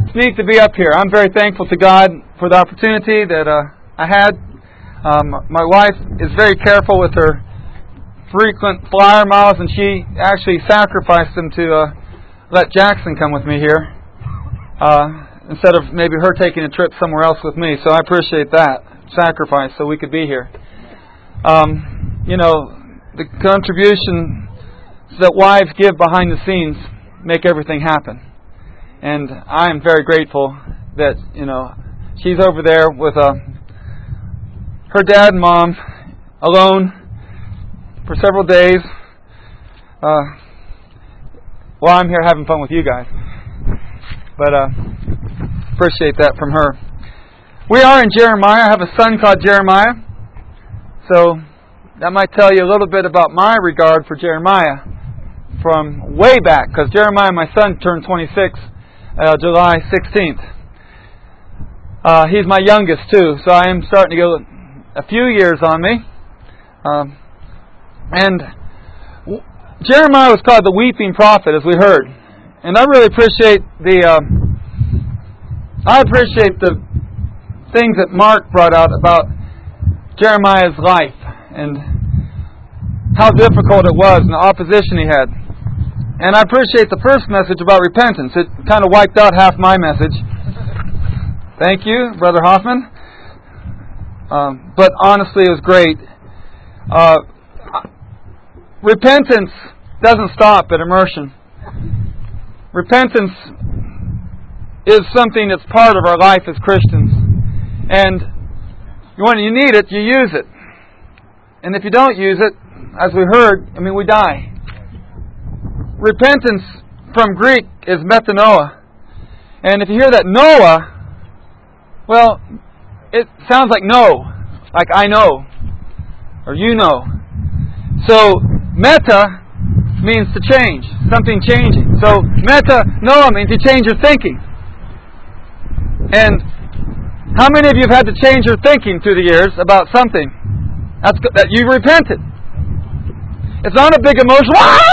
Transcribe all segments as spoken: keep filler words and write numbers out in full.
It's neat to be up here. I'm very thankful to God for the opportunity that uh, I had. Um, my wife is very careful with her frequent flyer miles, and she actually sacrificed them to uh, let Jackson come with me here uh, instead of maybe her taking a trip somewhere else with me. So I appreciate that sacrifice so we could be here. Um, you know, the contribution that wives give behind the scenes make everything happen. And I am very grateful that, you know, she's over there with uh, her dad and mom alone for several days uh, while I'm here having fun with you guys. But uh, appreciate that from her. We are in Jeremiah. I have a son called Jeremiah. So that might tell you a little bit about my regard for Jeremiah from way back, because Jeremiah, my son, turned twenty-six uh, July sixteenth. Uh, he's my youngest too, so I am starting to go a few years on me. Um, and w- Jeremiah was called the weeping prophet, as we heard. And I really appreciate the uh, I appreciate the things that Mark brought out about Jeremiah's life and how difficult it was and the opposition he had. And I appreciate the first message about repentance. It kind of wiped out half my message. Thank you, Brother Hoffman. Um, but honestly, it was great. Uh, repentance doesn't stop at immersion. Repentance is something that's part of our life as Christians. And when you need it, you use it. And if you don't use it, as we heard, I mean, we die. Repentance from Greek is metanoia. And if you hear that Noah, well, it sounds like no, like I know, or you know. So, meta means to change, something changing. So, metanoia means you change your thinking. And how many of you have had to change your thinking through the years about something? That's that you repented. It's not a big emotional,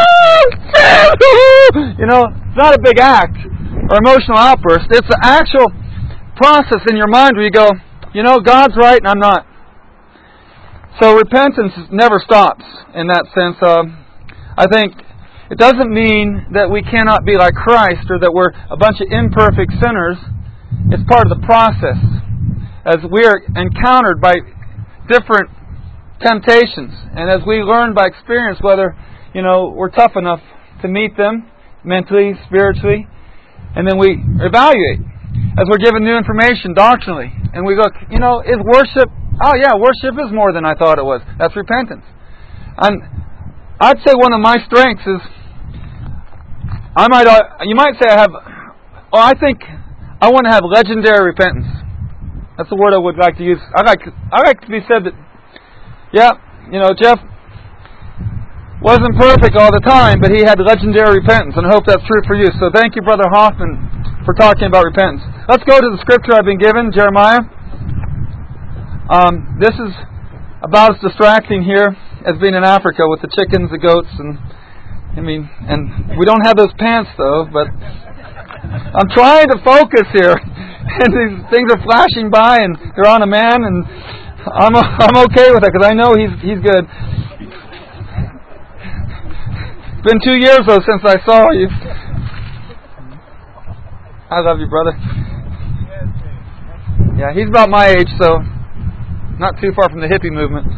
you know, it's not a big act or emotional outburst. It's an actual process in your mind where you go, you know, God's right and I'm not. So repentance never stops in that sense. Um, I think it doesn't mean that we cannot be like Christ or that we're a bunch of imperfect sinners. It's part of the process as we are encountered by different temptations, and as we learn by experience whether, you know, we're tough enough to meet them mentally, spiritually, and then we evaluate as we're given new information doctrinally, and we go, you know, is worship? Oh yeah, worship is more than I thought it was. That's repentance. And I'd say one of my strengths is I might, uh, you might say I have. Oh, I think I want to have legendary repentance. That's the word I would like to use. I like, I like to be said that. Yeah, you know, Jeff wasn't perfect all the time, but he had legendary repentance, and I hope that's true for you. So thank you, Brother Hoffman, for talking about repentance. Let's go to the scripture I've been given, Jeremiah. Um, this is about as distracting here as being in Africa with the chickens, the goats, and I mean, and we don't have those pants though, but I'm trying to focus here, and these things are flashing by, and they're on a man, and I'm I'm okay with that because I know he's he's good. It's been two years though since I saw you. I love you, brother. Yeah, he's about my age, so not too far from the hippie movement.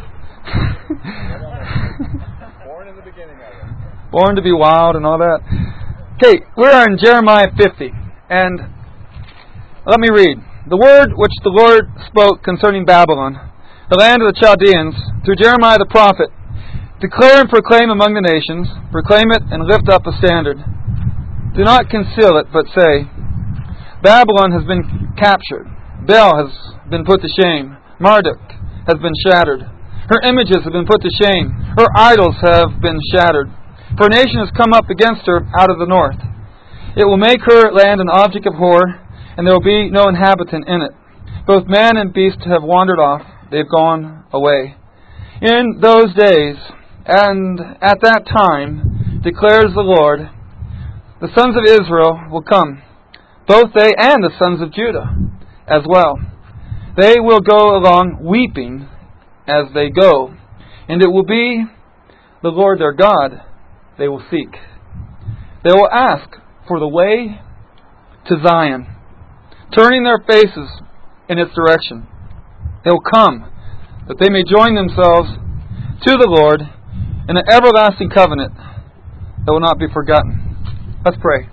Born in the beginning of it. Born to be wild and all that. Okay, we're in Jeremiah fifty, and let me read. The word which the Lord spoke concerning Babylon, the land of the Chaldeans, through Jeremiah the prophet, declare and proclaim among the nations, proclaim it and lift up a standard. Do not conceal it, but say, Babylon has been captured, Bel has been put to shame, Marduk has been shattered, her images have been put to shame, her idols have been shattered, for a nation has come up against her out of the north. It will make her land an object of horror, and there will be no inhabitant in it. Both man and beast have wandered off. They have gone away. In those days, and at that time, declares the Lord, the sons of Israel will come, both they and the sons of Judah as well. They will go along weeping as they go, and it will be the Lord their God they will seek. They will ask for the way to Zion, turning their faces in its direction. They will come, that they may join themselves to the Lord in an everlasting covenant that will not be forgotten. Let's pray.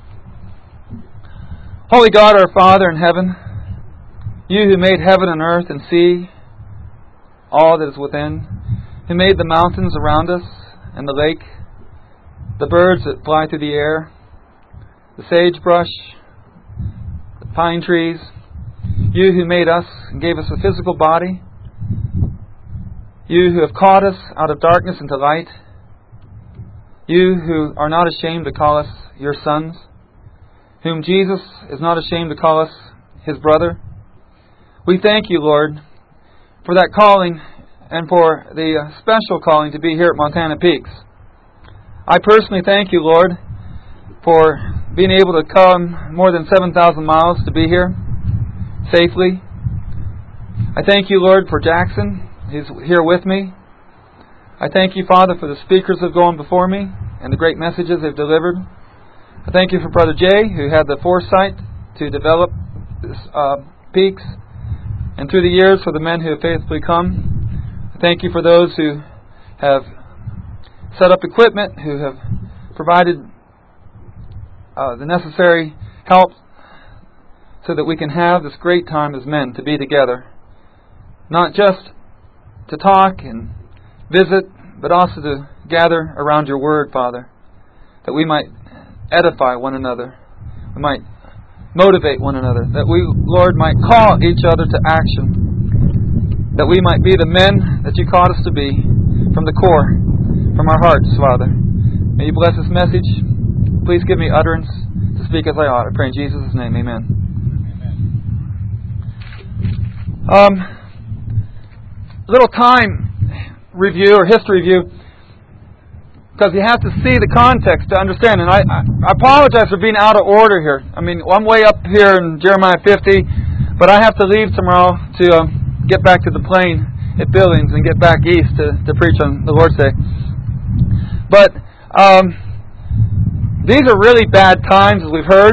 Holy God, our Father in heaven, You who made heaven and earth and sea, all that is within, who made the mountains around us and the lake, the birds that fly through the air, the sagebrush, the pine trees, You who made us and gave us a physical body, You who have called us out of darkness into light, You who are not ashamed to call us Your sons, whom Jesus is not ashamed to call us His brother. We thank You, Lord, for that calling and for the special calling to be here at Montana Peaks. I personally thank You, Lord, for being able to come more than seven thousand miles to be here safely. I thank You, Lord, for Jackson. He's here with me. I thank You, Father, for the speakers that have gone before me and the great messages they've delivered. I thank You for Brother Jay, who had the foresight to develop this, uh, Peaks, and through the years for the men who have faithfully come. I thank You for those who have set up equipment, who have provided uh, the necessary help so that we can have this great time as men to be together. Not just to talk and visit, but also to gather around Your Word, Father, that we might edify one another, we might motivate one another, that we, Lord, might call each other to action, that we might be the men that You called us to be from the core, from our hearts, Father. May You bless this message. Please give me utterance to speak as I ought. I pray in Jesus' name, amen. Um, a little time review or history review, because you have to see the context to understand. And I, I apologize for being out of order here. I mean, I'm way up here in Jeremiah fifty, but I have to leave tomorrow to uh, get back to the plane at Billings and get back east to, to preach on the Lord's Day. But um, these are really bad times, as we've heard.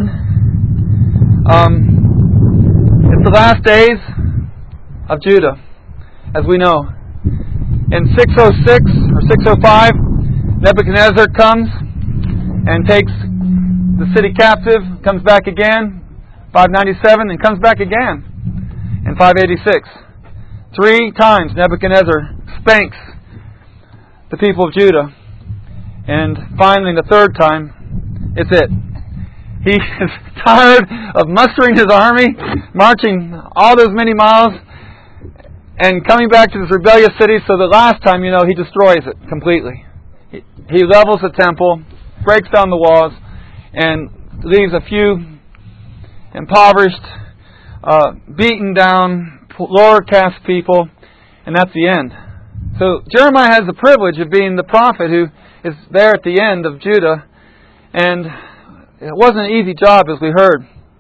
Um, it's the last days of Judah, as we know. In six oh six or six oh five, Nebuchadnezzar comes and takes the city captive, comes back again, five ninety-seven, and comes back again in five eighty-six. Three times Nebuchadnezzar spanks the people of Judah. And finally, the third time, it's it. He is tired of mustering his army, marching all those many miles, and coming back to this rebellious city. So the last time, you know, he destroys it completely. He, he levels the temple, breaks down the walls, and leaves a few impoverished, uh, beaten down, lower caste people, and that's the end. So Jeremiah has the privilege of being the prophet who is there at the end of Judah, and it wasn't an easy job, as we heard.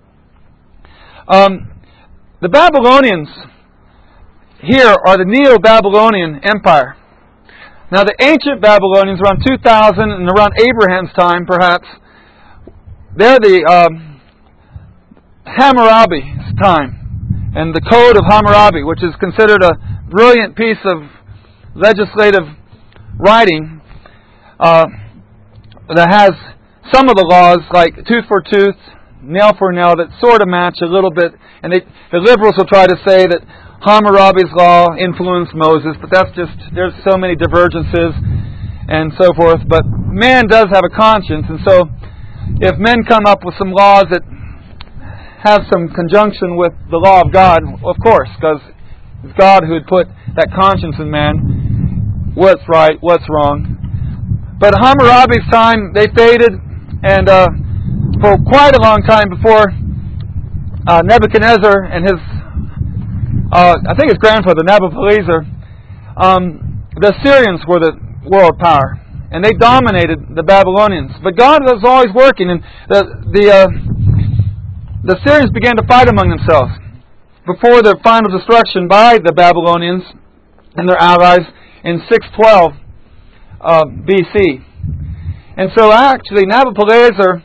Um, the Babylonians here are the Neo-Babylonian Empire. Now, the ancient Babylonians, around two thousand and around Abraham's time, perhaps, they're the um, Hammurabi's time, and the Code of Hammurabi, which is considered a brilliant piece of legislative writing uh, that has some of the laws, like tooth for tooth, nail for nail, that sort of match a little bit. And they, the liberals will try to say that Hammurabi's law influenced Moses, but that's just, there's so many divergences and so forth. But man does have a conscience, and so if men come up with some laws that have some conjunction with the law of God, of course, because it's God who had put that conscience in man, what's right, what's wrong. But Hammurabi's time, they faded, and uh, for quite a long time before uh, Nebuchadnezzar and his, uh, I think his grandfather, Nabopolassar, um, the Assyrians were the world power, and they dominated the Babylonians. But God was always working, and the the, uh, the Syrians began to fight among themselves before the final destruction by the Babylonians and their allies in six twelve uh, B C. And so actually Nabopolassar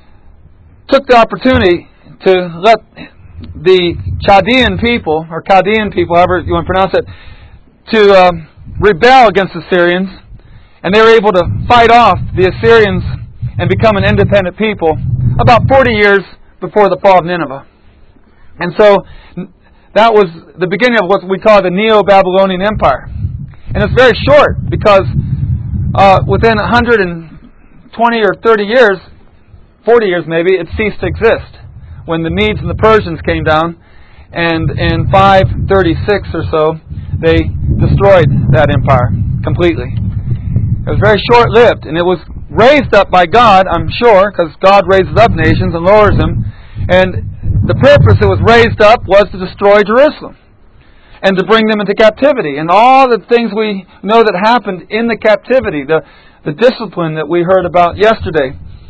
took the opportunity to let the Chaldean people, or Chaldean people, however you want to pronounce it, to um, rebel against the Syrians, and they were able to fight off the Assyrians and become an independent people about forty years before the fall of Nineveh. And so that was the beginning of what we call the Neo-Babylonian Empire. And it's very short because uh, within one hundred twenty or thirty years, forty years maybe, it ceased to exist when the Medes and the Persians came down, and in five thirty-six or so, they destroyed that empire completely. It was very short-lived, and it was raised up by God, I'm sure, because God raises up nations and lowers them, and the purpose it was raised up was to destroy Jerusalem and to bring them into captivity. And all the things we know that happened in the captivity, the, the discipline that we heard about yesterday.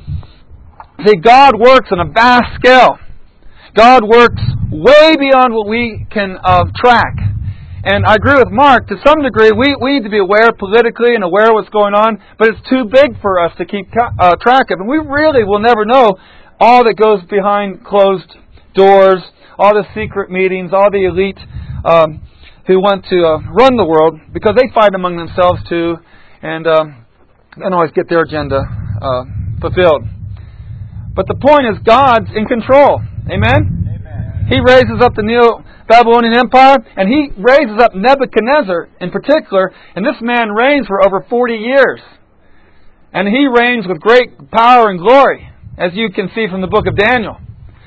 See, God works on a vast scale. God works way beyond what we can uh, track. And I agree with Mark, to some degree, we, we need to be aware politically and aware of what's going on, but it's too big for us to keep uh, track of. And we really will never know all that goes behind closed doors, all the secret meetings, all the elite um, who want to uh, run the world, because they fight among themselves too, and um, don't always get their agenda uh, fulfilled. But the point is, God's in control. Amen? Amen. He raises up the Neo-Babylonian Empire, and He raises up Nebuchadnezzar in particular, and this man reigns for over forty years. And he reigns with great power and glory, as you can see from the book of Daniel.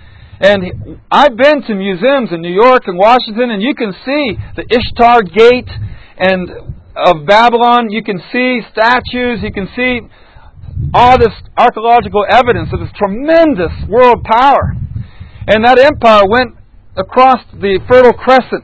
And I've been to museums in New York and Washington, and you can see the Ishtar Gate and of Babylon. You can see statues. You can see all this archaeological evidence of this tremendous world power. And that empire went across the Fertile Crescent.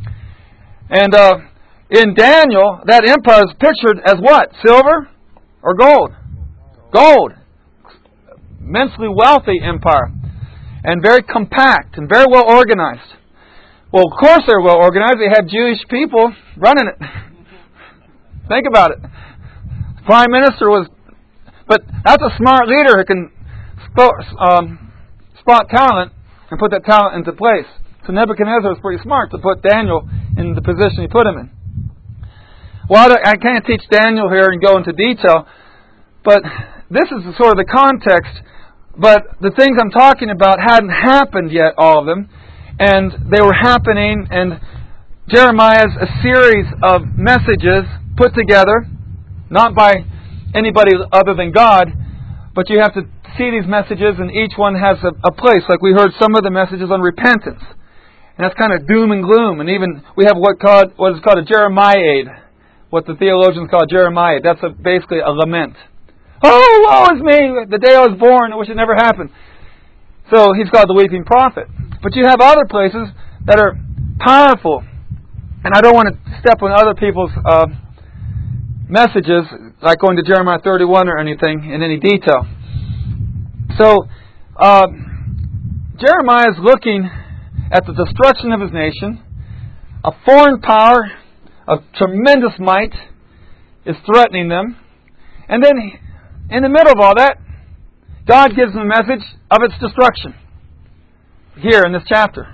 And uh, in Daniel, that empire is pictured as what? Silver or gold? Gold. Immensely wealthy empire. And very compact and very well organized. Well, of course they were well organized. They had Jewish people running it. Think about it. The prime minister was... But that's a smart leader who can spot, um, spot talent and put that talent into place. So Nebuchadnezzar was pretty smart to put Daniel in the position he put him in. Well, I can't teach Daniel here and go into detail, but this is the sort of the context. But the things I'm talking about hadn't happened yet, all of them, and they were happening, and Jeremiah's a series of messages put together, not by anybody other than God, but you have to see these messages, and each one has a, a place. Like we heard some of the messages on repentance, and that's kind of doom and gloom. And even we have what called what is called a Jeremiad, what the theologians call Jeremiad. That's a, basically a lament. Oh, woe is me! The day I was born, I wish it never happened. So he's called the weeping prophet. But you have other places that are powerful, and I don't want to step on other people's Uh, messages, like going to Jeremiah thirty-one or anything in any detail. So, uh, Jeremiah is looking at the destruction of his nation. A foreign power of tremendous might is threatening them. And then, in the middle of all that, God gives them a message of its destruction. Here in this chapter.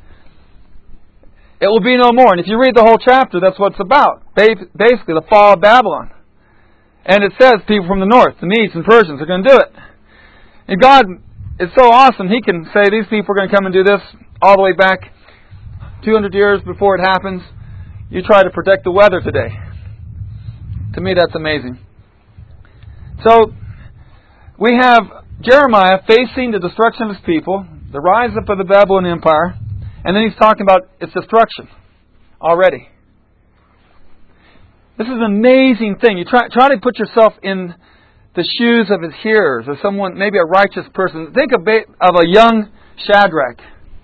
It will be no more. And if you read the whole chapter, that's what it's about. Basically, the fall of Babylon. And it says people from the north, the Medes and Persians, are going to do it. And God is so awesome, He can say these people are going to come and do this all the way back two hundred years before it happens. You try to protect the weather today. To me, that's amazing. So, we have Jeremiah facing the destruction of his people, the rise up of the Babylonian Empire, and then he's talking about its destruction already. This is an amazing thing. You try, try to put yourself in the shoes of his hearers, or someone, maybe a righteous person. Think of, of a young Shadrach.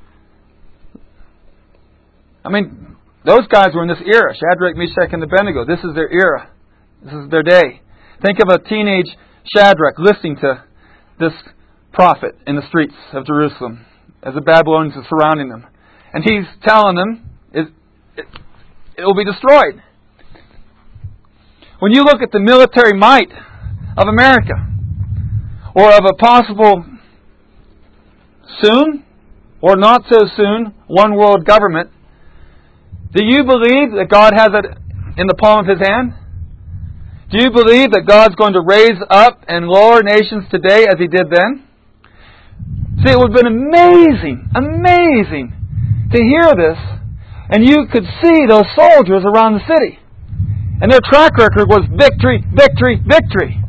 I mean, those guys were in this era. Shadrach, Meshach, and Abednego. This is their era. This is their day. Think of a teenage Shadrach listening to this prophet in the streets of Jerusalem. as the Babylonians are surrounding them. And he's telling them it, it, it will be destroyed. When you look at the military might of America, or of a possible soon, or not so soon, one world government, do you believe that God has it in the palm of His hand? Do you believe that God's going to raise up and lower nations today as He did then? See, it would have been amazing, amazing to hear this, and you could see those soldiers around the city. And their track record was victory, victory, victory.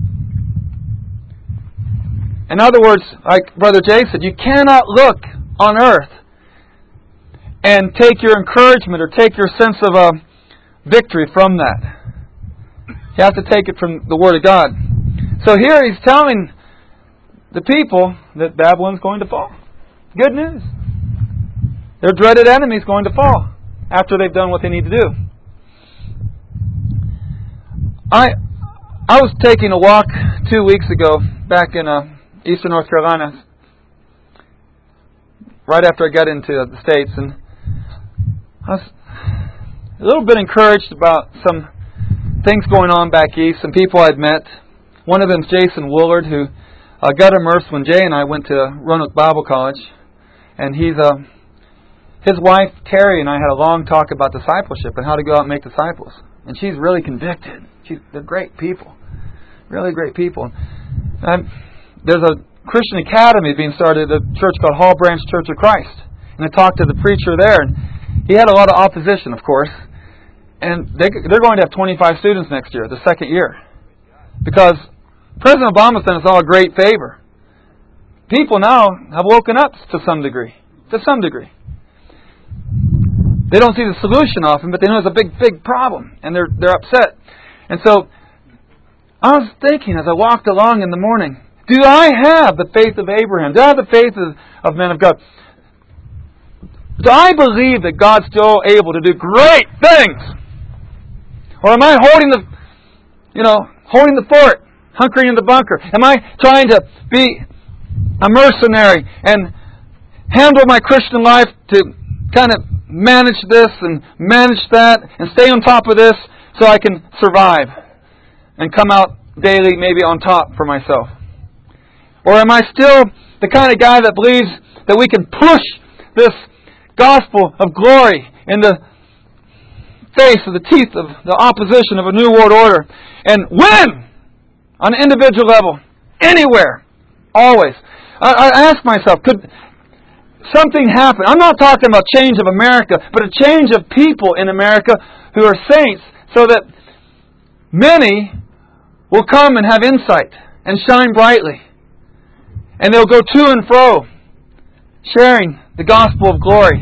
In other words, like Brother Jay said, you cannot look on earth and take your encouragement or take your sense of uh, victory from that. You have to take it from the Word of God. So here he's telling the people that Babylon's going to fall. Good news. Their dreaded enemy is going to fall after they've done what they need to do. I I was taking a walk two weeks ago back in uh, eastern North Carolina, right after I got into the States, and I was a little bit encouraged about some things going on back east, some people I'd met. One of them is Jason Woolard, who uh, got immersed when Jay and I went to Roanoke Bible College, and he's uh, his wife Terry and I had a long talk about discipleship and how to go out and make disciples. And she's really convicted. She's, they're great people. Really great people. And there's a Christian academy being started at a church called Hall Branch Church of Christ. And I talked to the preacher there, and he had a lot of opposition, of course. And they, they're going to have twenty-five students next year, the second year. Because President Obama's done us all a great favor. People now have woken up to some degree. To some degree. They don't see the solution often, but they know it's a big, big problem. And they're they're upset. And so, I was thinking as I walked along in the morning, do I have the faith of Abraham? Do I have the faith of, of men of God? Do I believe that God's still able to do great things? Or am I holding the, you know, holding the fort, hunkering in the bunker? Am I trying to be a mercenary and handle my Christian life to kind of manage this and manage that and stay on top of this so I can survive and come out daily maybe on top for myself? Or am I still the kind of guy that believes that we can push this gospel of glory in the face of the teeth of the opposition of a new world order and win on an individual level, anywhere, always? I, I ask myself, could something happen? I'm not talking about change of America, but a change of people in America who are saints, so that many will come and have insight and shine brightly. And they'll go to and fro, sharing the gospel of glory.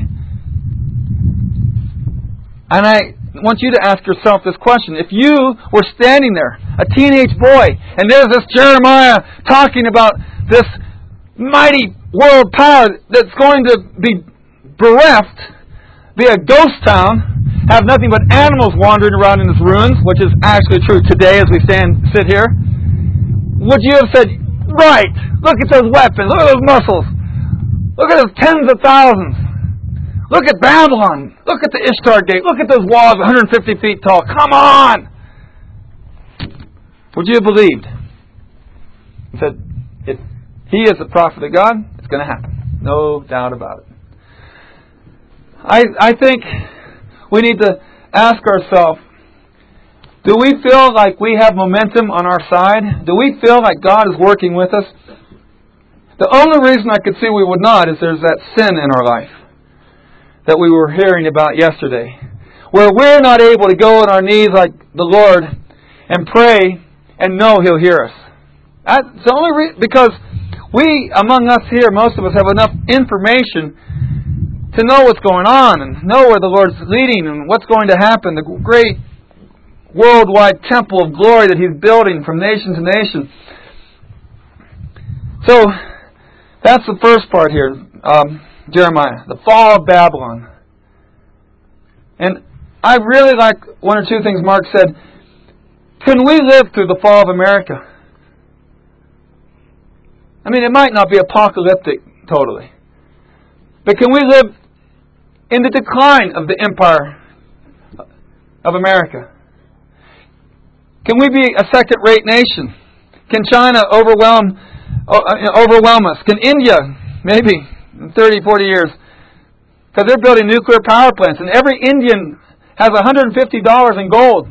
And I want you to ask yourself this question. If you were standing there, a teenage boy, and there's this Jeremiah talking about this mighty world power that's going to be bereft, be a ghost town, have nothing but animals wandering around in its ruins, which is actually true today as we stand sit here, would you have said, right, look at those weapons, look at those muscles, look at those tens of thousands, look at Babylon, look at the Ishtar Gate, look at those walls one hundred fifty feet tall, come on! Would you have believed? He said, if he is the prophet of God, it's going to happen. No doubt about it. I I think we need to ask ourselves, do we feel like we have momentum on our side? Do we feel like God is working with us? The only reason I could see we would not is there's that sin in our life that we were hearing about yesterday, where we're not able to go on our knees like the Lord and pray and know He'll hear us. That's the only reason, because we, among us here, most of us have enough information to know what's going on and know where the Lord's leading and what's going to happen, the great worldwide temple of glory that He's building from nation to nation. So, that's the first part here, um, Jeremiah, the fall of Babylon. And I really like one or two things Mark said. Can we live through the fall of America? I mean, it might not be apocalyptic totally, But can we live in the decline of the empire of America? Can we be a second-rate nation? Can China overwhelm overwhelm us? Can India, maybe in thirty, forty years, because they're building nuclear power plants, and every Indian has one hundred fifty dollars in gold.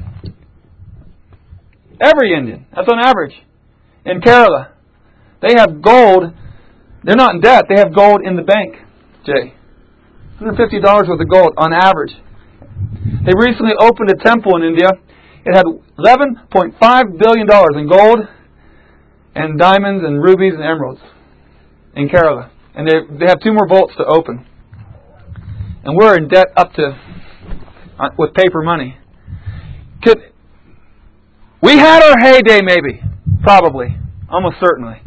Every Indian. That's on average. In Kerala, they have gold. They're not in debt. They have gold in the bank, Jay. one hundred fifty dollars worth of gold on average. They recently opened a temple in India. It had eleven point five billion dollars in gold and diamonds and rubies and emeralds in Kerala. And they they have two more vaults to open. And we're in debt up to, uh, with paper money. Could we had our heyday maybe, probably, almost certainly.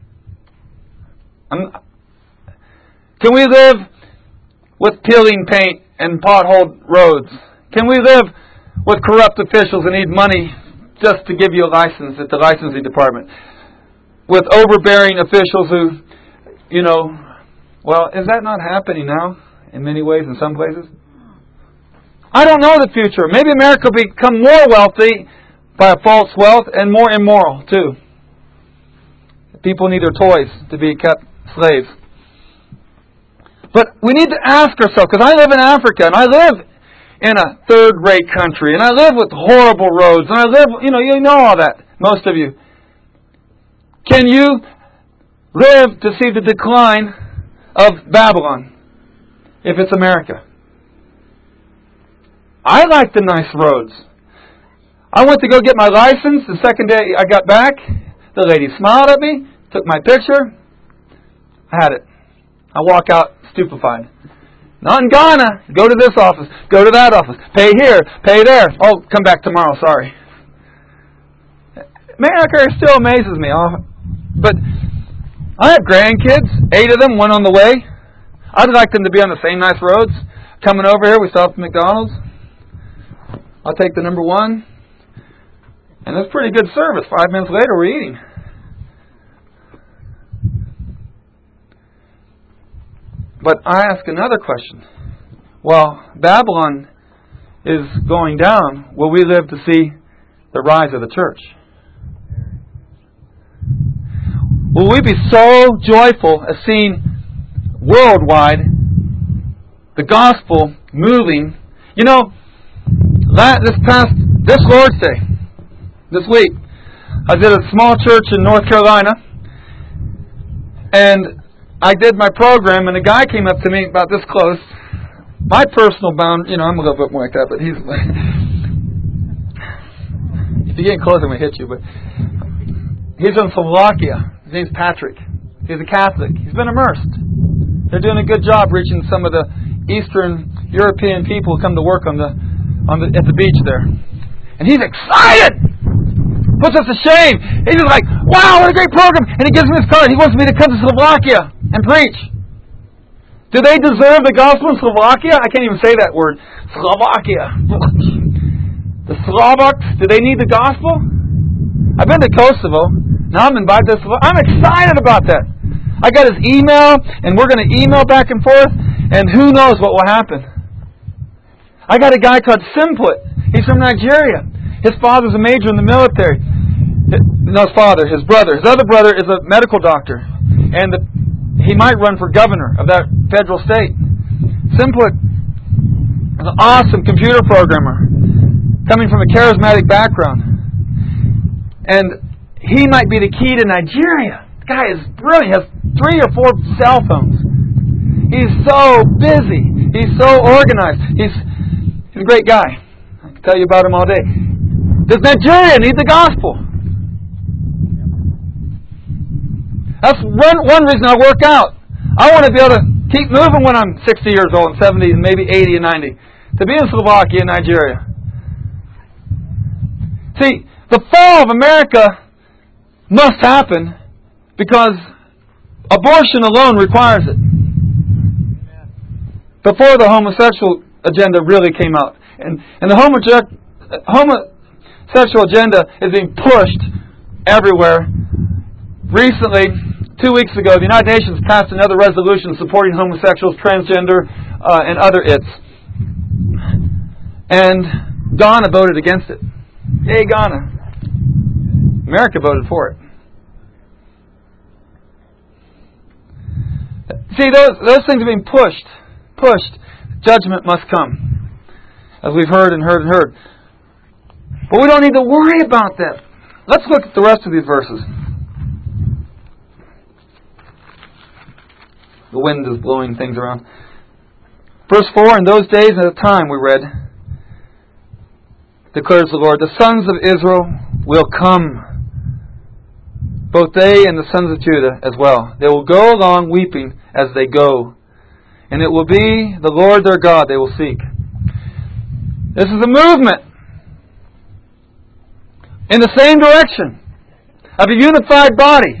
I'm, can we live with peeling paint and potholed roads? Can we live with corrupt officials who need money just to give you a license at the licensing department? With overbearing officials who, you know, well, is that not happening now in many ways in some places? I don't know the future. Maybe America will become more wealthy by a false wealth and more immoral too. People need their toys to be kept slaves. But we need to ask ourselves, because I live in Africa and I live in a third-rate country and I live with horrible roads and I live, you know, you know all that, most of you. Can you live to see the decline of Babylon if it's America? I like the nice roads. I went to go get my license. The second day I got back, the lady smiled at me, took my picture. I had it. I walk out stupefied. Not in Ghana. Go to this office. Go to that office. Pay here. Pay there. Oh, come back tomorrow. Sorry. America still amazes me. But I have grandkids. Eight of them. One on the way. I'd like them to be on the same nice roads. Coming over here, we stop at McDonald's. I'll take the number one. And it's pretty good service. Five minutes later, we're eating. But I ask another question. While Babylon is going down, will we live to see the rise of the church? Will we be so joyful as seeing worldwide the gospel moving? You know, that this past this Lord's Day, this week, I did a small church in North Carolina, and I did my program, and a guy came up to me about this close. My personal bound, you know, I'm a little bit more like that, but he's if you get close, I'm going to hit you. But he's in Slovakia. His name's Patrick. He's a Catholic. He's been immersed. They're doing a good job reaching some of the Eastern European people who come to work on the on the at the beach there. And he's excited. Puts us to shame. He's just like, wow, what a great program. And he gives me his card. He wants me to come to Slovakia and preach. Do they deserve the gospel in Slovakia? I can't even say that word. Slovakia. The Slovaks, do they need the gospel? I've been to Kosovo. Now I'm invited to Slovakia. I'm excited about that. I got his email, and we're going to email back and forth, and who knows what will happen. I got a guy called Simplet. He's from Nigeria. His father's a major in the military. No, his father, his brother. His other brother is a medical doctor. And the, he might run for governor of that federal state. Simplet is an awesome computer programmer coming from a charismatic background. And he might be the key to Nigeria. The guy is brilliant. He has three or four cell phones. He's so busy. He's so organized. He's, he's a great guy. I can tell you about him all day. Does Nigeria need the gospel? That's one, one reason I work out. I want to be able to keep moving when I'm sixty years old and seventy and maybe eighty and ninety. To be in Slovakia and Nigeria. See, the fall of America must happen because abortion alone requires it. Before the homosexual agenda really came out. And, and the homo- homosexual agenda is being pushed everywhere. Recently, two weeks ago, the United Nations passed another resolution supporting homosexuals, transgender, uh, and other its. And Ghana voted against it. Yay, Ghana. America voted for it. See, those those things are being pushed. Pushed. Judgment must come. As we've heard and heard and heard. But we don't need to worry about that. Let's look at the rest of these verses. The wind is blowing things around. Verse four, in those days and at the time, we read, declares the Lord, the sons of Israel will come, both they and the sons of Judah as well. They will go along weeping as they go, and it will be the Lord their God they will seek. This is a movement in the same direction of a unified body.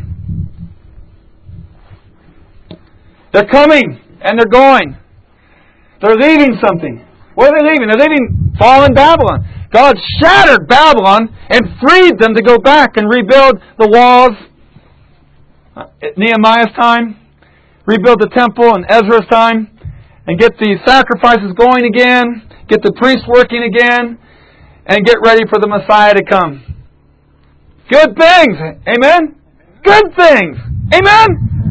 They're coming and they're going. They're leaving something. What are they leaving? They're leaving fallen Babylon. God shattered Babylon and freed them to go back and rebuild the walls at Nehemiah's time, rebuild the temple in Ezra's time, and get the sacrifices going again, get the priests working again, and get ready for the Messiah to come. Good things. Amen? Good things. Amen?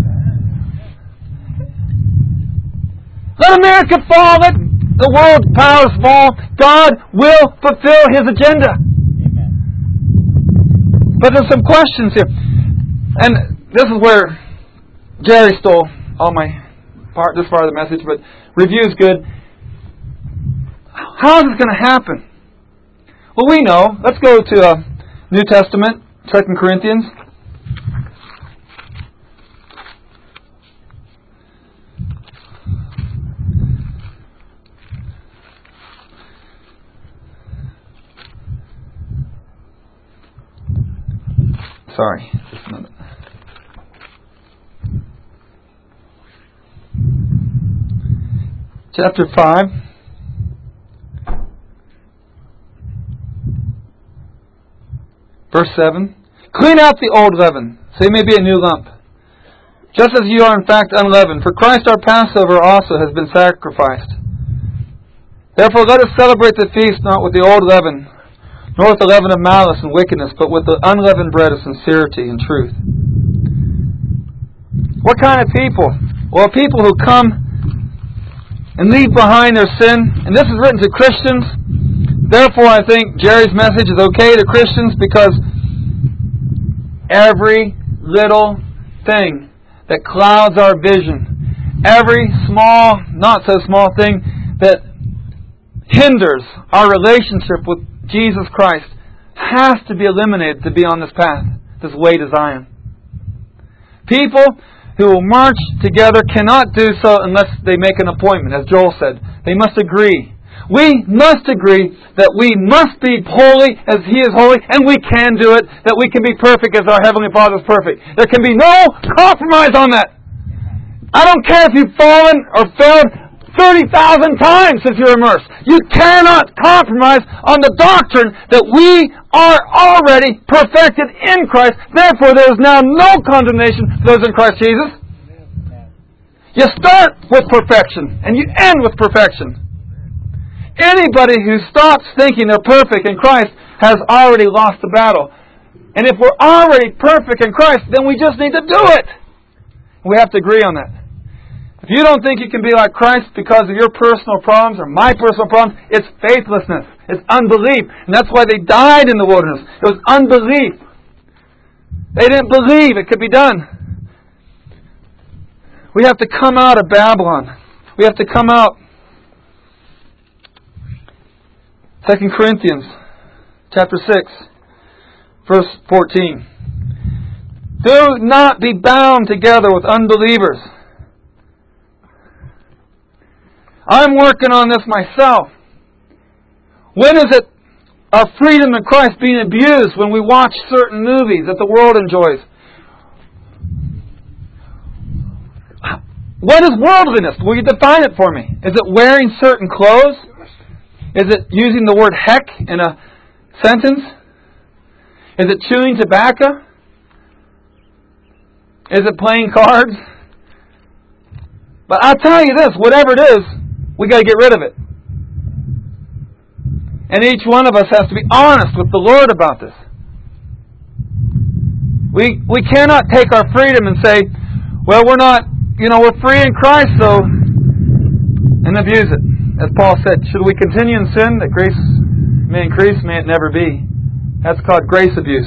Let America fall. Let the world powers fall. God will fulfill His agenda. Amen. But there's some questions here. And this is where Jerry stole all my part, this part of the message, but review's good. How is this going to happen? Well, we know. Let's go to uh, New Testament, Second Corinthians. Sorry, just a minute. Chapter five. Verse seven. Clean out the old leaven, so you may be a new lump, just as you are in fact unleavened. For Christ our Passover also has been sacrificed. Therefore let us celebrate the feast not with the old leaven, nor with the leaven of malice and wickedness, but with the unleavened bread of sincerity and truth. What kind of people? Well, people who come and leave behind their sin. And this is written to Christians. Therefore, I think Jerry's message is okay to Christians, because every little thing that clouds our vision, every small, not so small thing that hinders our relationship with Jesus Christ, has to be eliminated to be on this path, this way to Zion. People who will march together cannot do so unless they make an appointment, as Joel said. They must agree. We must agree that we must be holy as He is holy, and we can do it, that we can be perfect as our Heavenly Father is perfect. There can be no compromise on that. I don't care if you've fallen or failed thirty thousand times since you're immersed. You cannot compromise on the doctrine that we are already perfected in Christ. Therefore, there is now no condemnation for those in Christ Jesus. You start with perfection, and you end with perfection. Anybody who stops thinking they're perfect in Christ has already lost the battle. And if we're already perfect in Christ, then we just need to do it. We have to agree on that. If you don't think you can be like Christ because of your personal problems or my personal problems, it's faithlessness. It's unbelief. And that's why they died in the wilderness. It was unbelief. They didn't believe it could be done. We have to come out of Babylon. We have to come out. Second Corinthians chapter six, verse fourteen. Do not be bound together with unbelievers. I'm working on this myself. When is it our freedom in Christ being abused? When we watch certain movies that the world enjoys. What is worldliness? Will you define it for me? Is it wearing certain clothes? Is it using the word heck in a sentence? Is it chewing tobacco? Is it playing cards? But I'll tell you this, whatever it is, we got to get rid of it. And each one of us has to be honest with the Lord about this. We we cannot take our freedom and say, well, we're not, you know, we're free in Christ, so, and abuse it. As Paul said, should we continue in sin that grace may increase? May it never be. That's called grace abuse.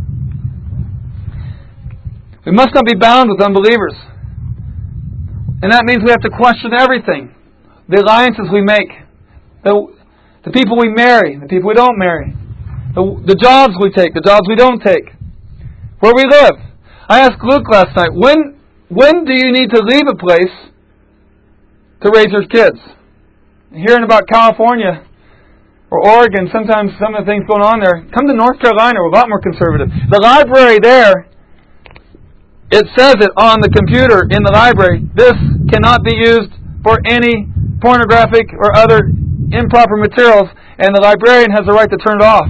We must not be bound with unbelievers. And that means we have to question everything. The alliances we make. The, the people we marry. The people we don't marry. The, the jobs we take. The jobs we don't take. Where we live. I asked Luke last night, when, when do you need to leave a place to raise your kids? Hearing about California or Oregon, sometimes some of the things going on there. Come to North Carolina, we're a lot more conservative. The library there, it says it on the computer in the library, this cannot be used for any pornographic or other improper materials, and the librarian has the right to turn it off.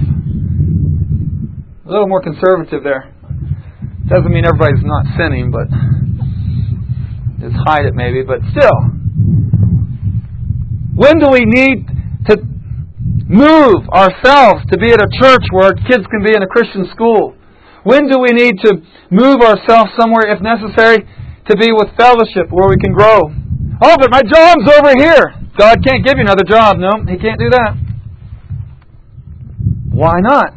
A little more conservative there. Doesn't mean everybody's not sinning, but just hide it maybe, but still. When do we need to move ourselves to be at a church where our kids can be in a Christian school? When do we need to move ourselves somewhere, if necessary, to be with fellowship where we can grow? Oh, but my job's over here. God can't give you another job. No, He can't do that. Why not?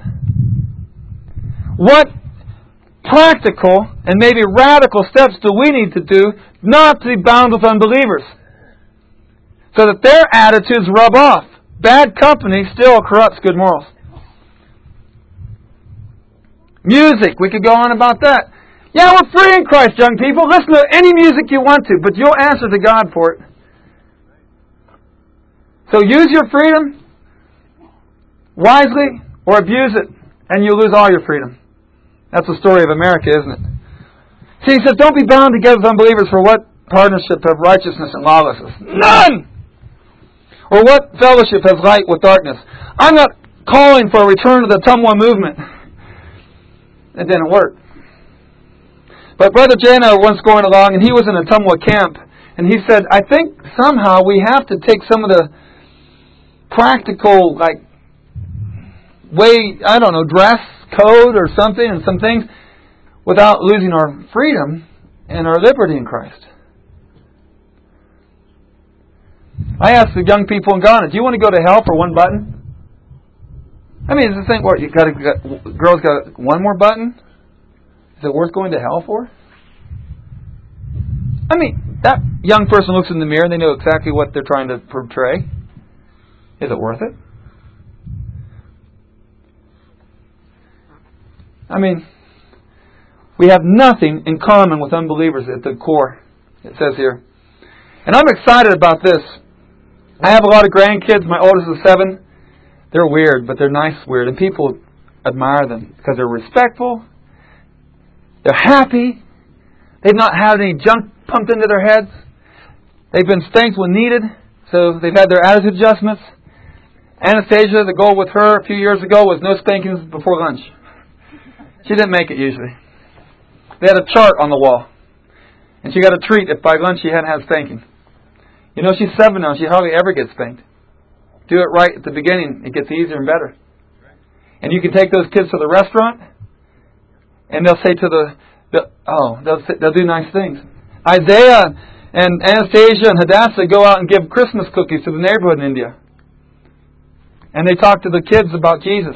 What practical and maybe radical steps do we need to do not to be bound with unbelievers, so that their attitudes rub off? Bad company still corrupts good morals. Music, we could go on about that. Yeah, we're free in Christ, young people. Listen to any music you want to, but you'll answer to God for it. So use your freedom wisely or abuse it, and you'll lose all your freedom. That's the story of America, isn't it? See, he says, don't be bound together with unbelievers, for what partnership have righteousness and lawlessness? None! Or what fellowship has light with darkness? I'm not calling for a return to the Tumwa movement. It didn't work. But Brother Jay and I were once going along, and he was in a Tumwa camp, and he said, I think somehow we have to take some of the practical, like, way, I don't know, dress code or something, and some things, without losing our freedom and our liberty in Christ. I asked the young people in Ghana, do you want to go to hell for one button? I mean, is the thing, what, you got to, girls got one more button? Is it worth going to hell for? I mean, that young person looks in the mirror and they know exactly what they're trying to portray. Is it worth it? I mean, we have nothing in common with unbelievers at the core, it says here. And I'm excited about this. I have a lot of grandkids. My oldest is seven. They're weird, but they're nice weird. And people admire them because they're respectful. They're happy. They've not had any junk pumped into their heads. They've been spanked when needed. So they've had their attitude adjustments. Anastasia, the goal with her a few years ago was no spankings before lunch. She didn't make it usually. They had a chart on the wall. And she got a treat if by lunch she hadn't had spanking. You know, she's seven now. She hardly ever gets spanked. Do it right at the beginning. It gets easier and better. And you can take those kids to the restaurant, and they'll say to the, the oh, they'll say, they'll do nice things. Isaiah and Anastasia and Hadassah go out and give Christmas cookies to the neighborhood in India. And they talk to the kids about Jesus.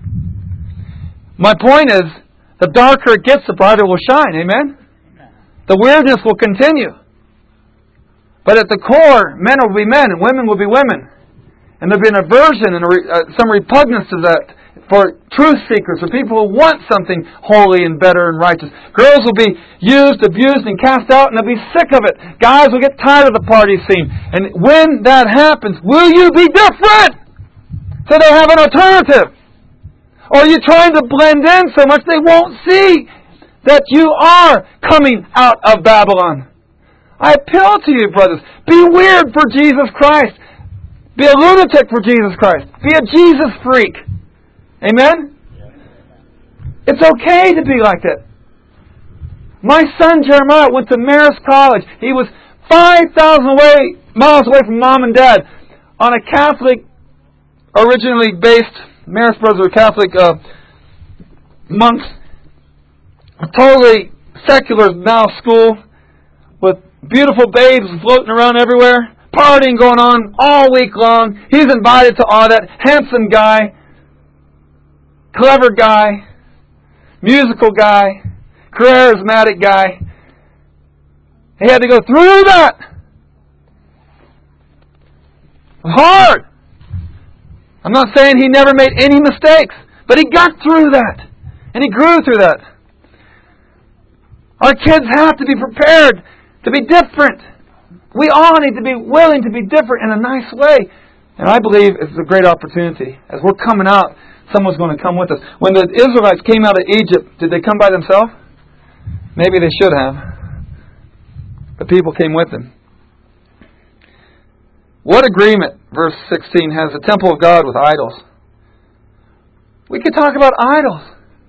My point is, the darker it gets, the brighter it will shine. Amen? The weirdness will continue. But at the core, men will be men and women will be women. And there'll be an aversion and a re, uh, some repugnance to that for truth seekers, for people who want something holy and better and righteous. Girls will be used, abused, and cast out, and they'll be sick of it. Guys will get tired of the party scene. And when that happens, will you be different? So they have an alternative. Or are you trying to blend in so much they won't see that you are coming out of Babylon? I appeal to you, brothers. Be weird for Jesus Christ. Be a lunatic for Jesus Christ. Be a Jesus freak. Amen? It's okay to be like that. My son Jeremiah went to Marist College. He was five thousand away, miles away from mom and dad on a Catholic, originally based, Marist brothers were Catholic uh, monks, a totally secular now school with beautiful babes floating around everywhere, partying going on all week long. He's invited to all that. Handsome guy, clever guy, musical guy, charismatic guy. He had to go through that. Hard. I'm not saying he never made any mistakes, but he got through that. And he grew through that. Our kids have to be prepared to be different. We all need to be willing to be different in a nice way. And I believe it's a great opportunity. As we're coming out, someone's going to come with us. When the Israelites came out of Egypt, did they come by themselves? Maybe they should have. The people came with them. What agreement, verse sixteen, has the temple of God with idols? We could talk about idols.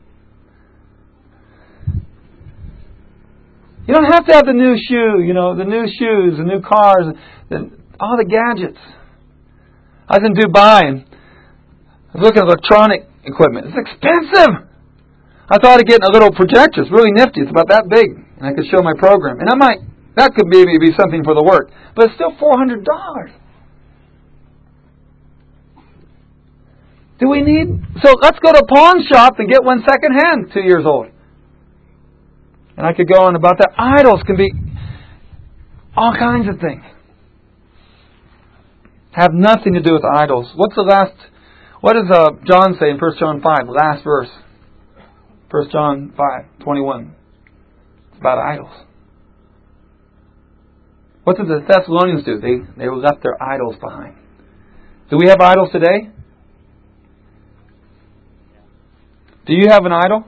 You don't have to have the new shoe, you know, the new shoes, the new cars, the, all the gadgets. I was in Dubai and I was looking at electronic equipment. It's expensive. I thought of getting a little projector. It's really nifty. It's about that big. And I could show my program. And I might, that could maybe be something for the work. But it's still four hundred dollars. Do we need... So let's go to a pawn shop and get one second hand, two years old. And I could go on about that. Idols can be all kinds of things. Have nothing to do with idols. What's the last... What does uh, John say in First John five, the last verse? First John five, twenty-one. It's about idols. What did the Thessalonians do? They, they left their idols behind. Do we have idols today? Do you have an idol?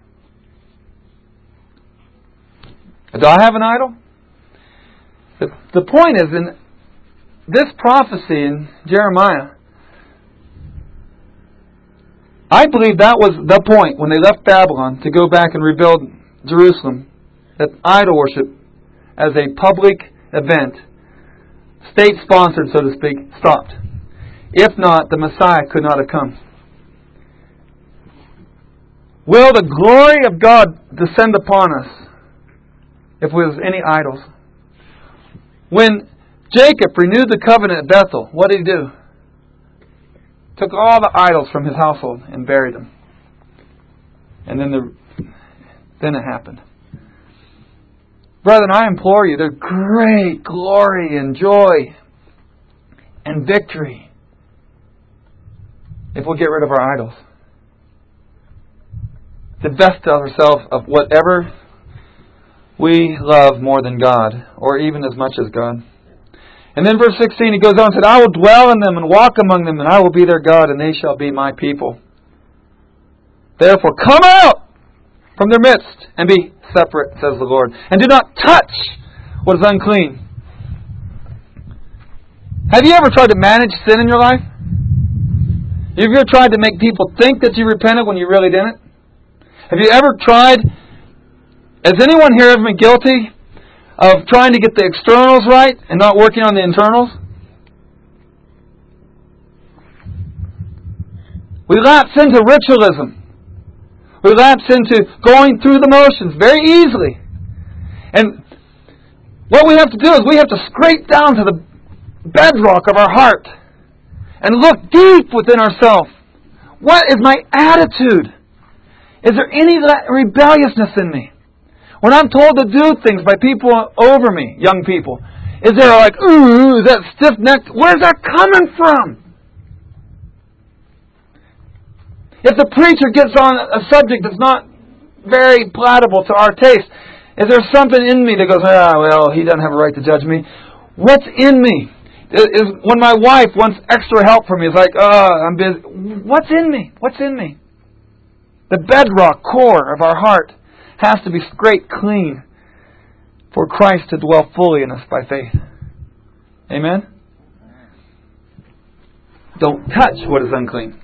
Do I have an idol? The, the point is, in this prophecy in Jeremiah, I believe that was the point when they left Babylon to go back and rebuild Jerusalem, that idol worship as a public event, state-sponsored, so to speak, stopped. If not, the Messiah could not have come. Will the glory of God descend upon us if there was any idols? When Jacob renewed the covenant at Bethel, what did he do? Took all the idols from his household and buried them. And then the then it happened. Brethren, I implore you, there's great glory and joy and victory if we'll get rid of our idols. Divest ourselves of whatever we love more than God, or even as much as God. And then verse sixteen, he goes on and said, I will dwell in them and walk among them, and I will be their God, and they shall be my people. Therefore, come out from their midst and be separate, says the Lord, and do not touch what is unclean. Have you ever tried to manage sin in your life? Have you ever tried to make people think that you repented when you really didn't? Have you ever tried, has anyone here ever been guilty of trying to get the externals right and not working on the internals? We lapse into ritualism. We lapse into going through the motions very easily. And what we have to do is we have to scrape down to the bedrock of our heart and look deep within ourselves. What is my attitude? Is there any rebelliousness in me? When I'm told to do things by people over me, young people, is there like, ooh, is that stiff-necked? Where's that coming from? If the preacher gets on a subject that's not very palatable to our taste, is there something in me that goes, ah, well, he doesn't have a right to judge me? What's in me? Is when my wife wants extra help from me, it's like, oh, I'm busy. What's in me? What's in me? The bedrock core of our heart has to be scraped clean for Christ to dwell fully in us by faith. Amen? Don't touch what is unclean.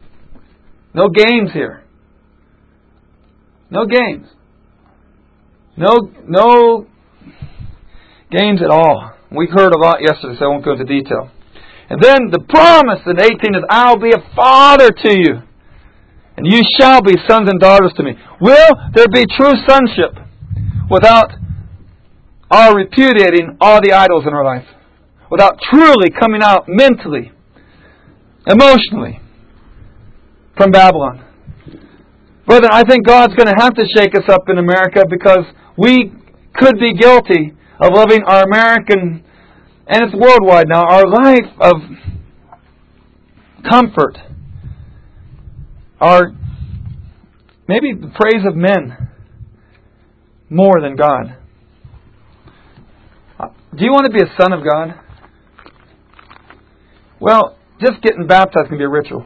No games here. No games. No, no games at all. We heard a lot yesterday, so I won't go into detail. And then the promise in eighteen is, I'll be a father to you, and you shall be sons and daughters to me. Will there be true sonship without our repudiating all the idols in our life? Without truly coming out mentally, emotionally from Babylon? Brethren, I think God's going to have to shake us up in America, because we could be guilty of living our American, and it's worldwide now, our life of comfort, our maybe the praise of men more than God. Do you want to be a son of God? Well, just getting baptized can be a ritual.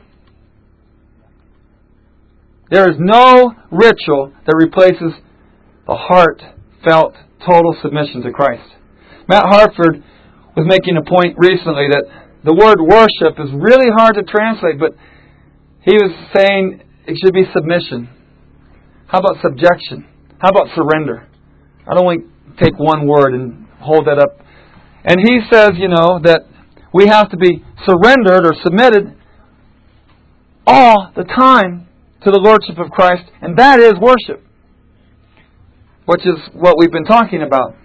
There is no ritual that replaces the heartfelt, total submission to Christ. Matt Hartford was making a point recently that the word worship is really hard to translate, but he was saying it should be submission. How about subjection? How about surrender? I don't want to take one word and hold that up. And he says, you know, that we have to be surrendered or submitted all the time to the Lordship of Christ, and that is worship, which is what we've been talking about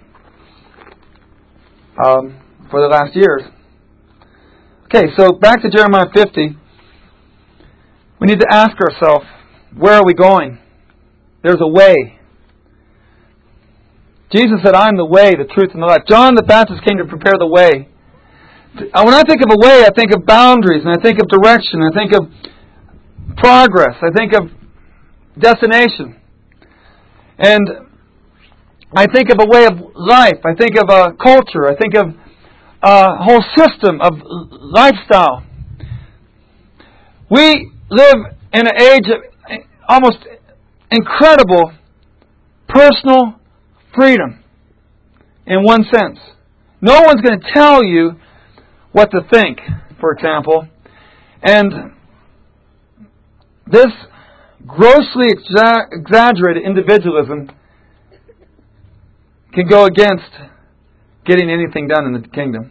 um, for the last years. Okay, so back to Jeremiah fifty. We need to ask ourselves, where are we going? There's a way. Jesus said, I am the way, the truth, and the life. John the Baptist came to prepare the way. When I think of a way, I think of boundaries, and I think of direction, I think of progress, I think of destination. And I think of a way of life, I think of a culture, I think of a whole system of lifestyle. We live in an age of almost incredible personal freedom in one sense. No one's going to tell you what to think, for example. And this grossly exa- exaggerated individualism can go against getting anything done in the kingdom.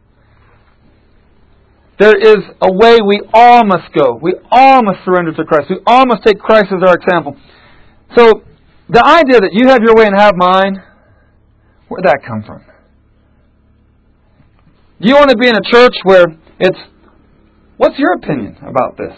There is a way we all must go. We all must surrender to Christ. We all must take Christ as our example. So, the idea that you have your way and have mine, where'd that come from? Do you want to be in a church where it's, what's your opinion about this?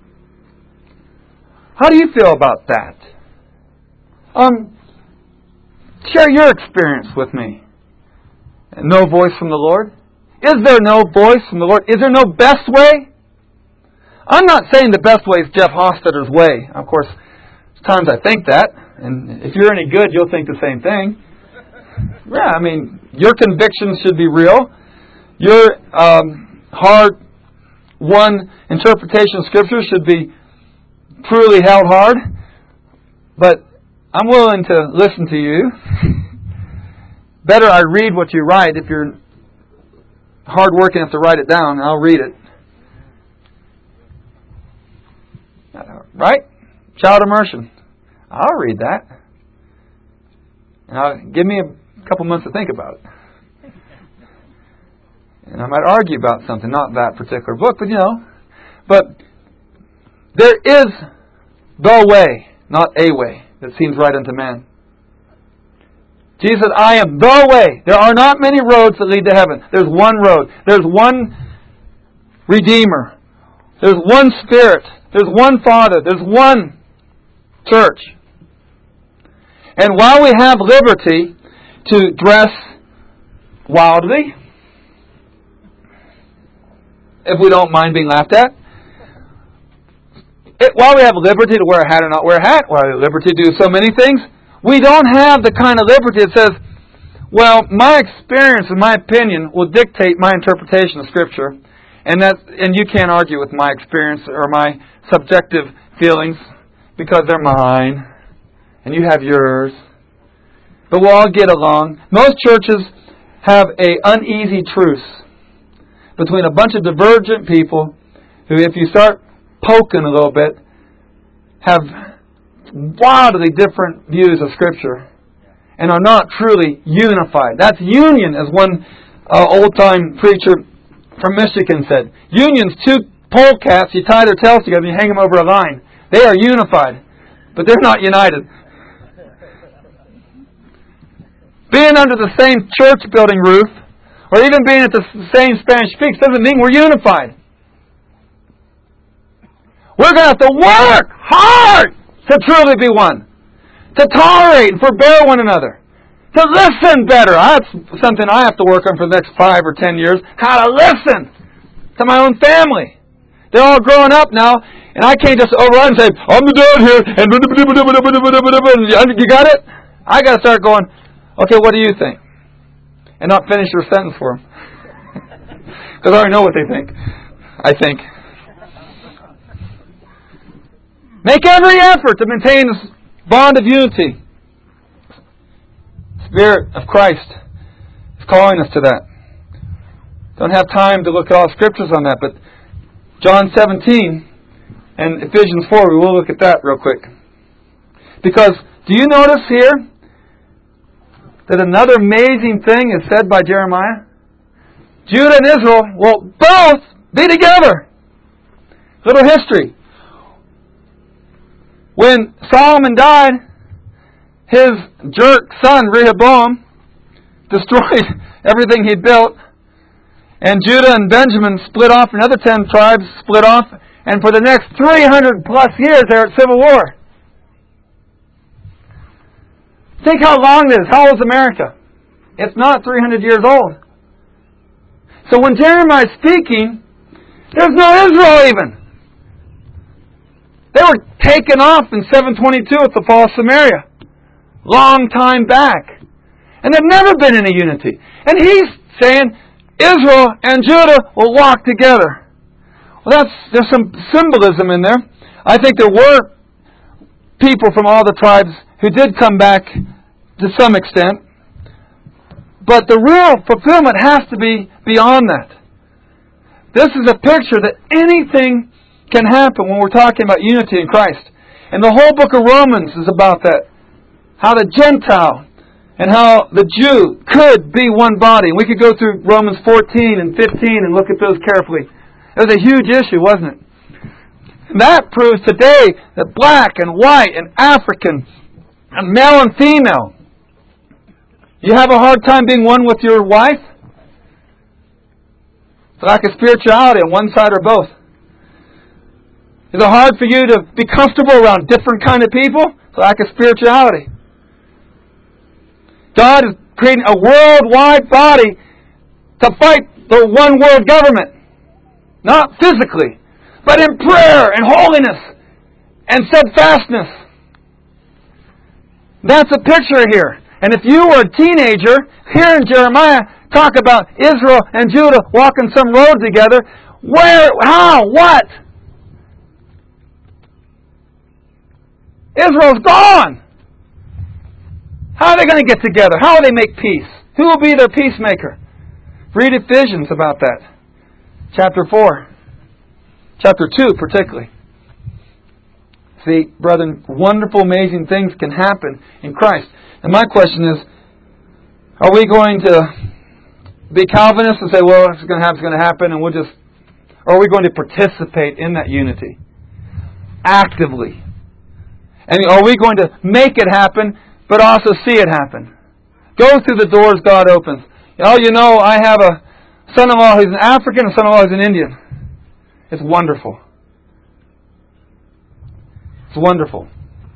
How do you feel about that? Um, share your experience with me. No voice from the Lord? Is there no voice from the Lord? Is there no best way? I'm not saying the best way is Jeff Hostetter's way. Of course, times I think that. And if you're any good, you'll think the same thing. Yeah, I mean, your convictions should be real. Your um, hard-won interpretation of Scripture should be truly held hard. But I'm willing to listen to you. Better I read what you write. If you're hard working enough to write it down, I'll read it. Right? Child immersion. I'll read that. Now, give me a couple months to think about it. And I might argue about something, not that particular book, but you know. But there is the way, not a way, that seems right unto man. Jesus said, I am the way. There are not many roads that lead to heaven. There's one road. There's one Redeemer. There's one Spirit. There's one Father. There's one church. And while we have liberty to dress wildly, if we don't mind being laughed at, it, while we have liberty to wear a hat or not wear a hat, while we have liberty to do so many things, we don't have the kind of liberty that says, well, my experience and my opinion will dictate my interpretation of Scripture, and that, and you can't argue with my experience or my subjective feelings because they're mine, and you have yours. But we'll all get along. Most churches have an uneasy truce between a bunch of divergent people who, if you start poking a little bit, have wildly different views of Scripture. and are not truly unified. That's union, as one uh, old-time preacher from Michigan said. Union's two polecats, you tie their tails together and you hang them over a line. They are unified, but they're not united. Being under the same church building roof, or even being at the same Spanish Peaks, doesn't mean we're unified. We're going to have to work hard to truly be one. To tolerate and forbear one another. To listen better. That's something I have to work on for the next five or ten years. How to listen to my own family. They're all growing up now, and I can't just override and say, I'm the dad here, and you got it? I got to start going, okay, what do you think? And not finish your sentence for them. Because I already know what they think. I think. Make every effort to maintain this bond of unity. Spirit of Christ is calling us to that. Don't have time to look at all scriptures on that, but John seventeen and Ephesians four, we will look at that real quick. Because, do you notice here that another amazing thing is said by Jeremiah? Judah and Israel will both be together. Little history. When Solomon died, his jerk son Rehoboam destroyed everything he built, and Judah and Benjamin split off, and other ten tribes split off, and for the next three hundred plus years they're at civil war. Think how long it is. How old is America? It's not three hundred years old. So when Jeremiah is speaking, there's no Israel even. They were taken off in seven twenty-two at the fall of Samaria. Long time back. And they've never been in a unity. And he's saying Israel and Judah will walk together. Well, that's there's some symbolism in there. I think there were people from all the tribes who did come back to some extent. But the real fulfillment has to be beyond that. This is a picture that anything can happen when we're talking about unity in Christ. And the whole book of Romans is about that. How the Gentile and how the Jew could be one body. And we could go through Romans fourteen and fifteen and look at those carefully. It was a huge issue, wasn't it? And that proves today that black and white and African and male and female. You have a hard time being one with your wife? It's like a spirituality on one side or both. Is it hard for you to be comfortable around different kind of people? It's like a spirituality. God is creating a worldwide body to fight the one world government. Not physically, but in prayer and holiness and steadfastness. That's a picture here. And if you were a teenager, hearing Jeremiah talk about Israel and Judah walking some road together, where, how, what? Israel's gone. How are they going to get together? How will they make peace? Who will be their peacemaker? Read Ephesians about that. Chapter four. Chapter two particularly. See, brethren, wonderful, amazing things can happen in Christ. And my question is, are we going to be Calvinists and say, well, it's going to happen, it's going to happen, and we'll just... Or are we going to participate in that unity? Actively. And are we going to make it happen, but also see it happen? Go through the doors God opens. Oh, you know, I have a son-in-law who's an African and a son-in-law who's an Indian. It's wonderful. It's wonderful.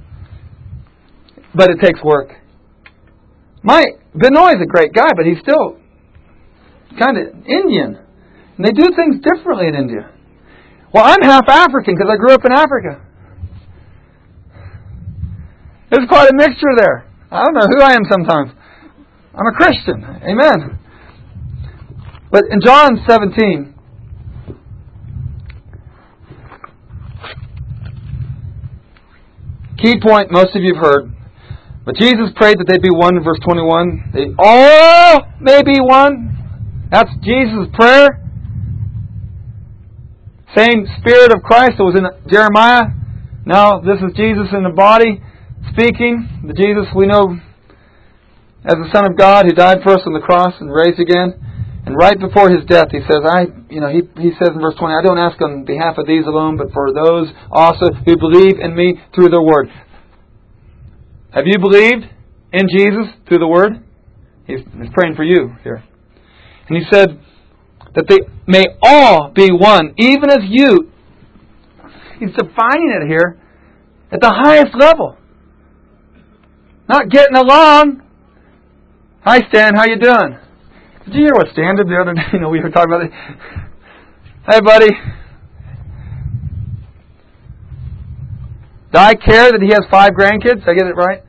But it takes work. My Benoit is a great guy, but he's still kind of Indian. And they do things differently in India. Well, I'm half African because I grew up in Africa. There's quite a mixture there. I don't know who I am sometimes. I'm a Christian. Amen. But in John seventeen, key point most of you have heard. But Jesus prayed that they be one in verse twenty-one. They all may be one. That's Jesus' prayer. Same Spirit of Christ that was in Jeremiah. Now this is Jesus in the body speaking. The Jesus we know as the Son of God who died for us on the cross and raised again. And right before His death, He says, I, you know, He, he says in verse twenty, I don't ask on behalf of these alone, but for those also who believe in Me through their word. Have you believed in Jesus through the word? He's, he's praying for you here. And He said that they may all be one, even as you. He's defining it here at the highest level. Not getting along. Hi Stan, how you doing? Did you hear what Stan did the other day? You know, we were talking about it. Hey buddy. Do I care that he has five grandkids? Did I get it right?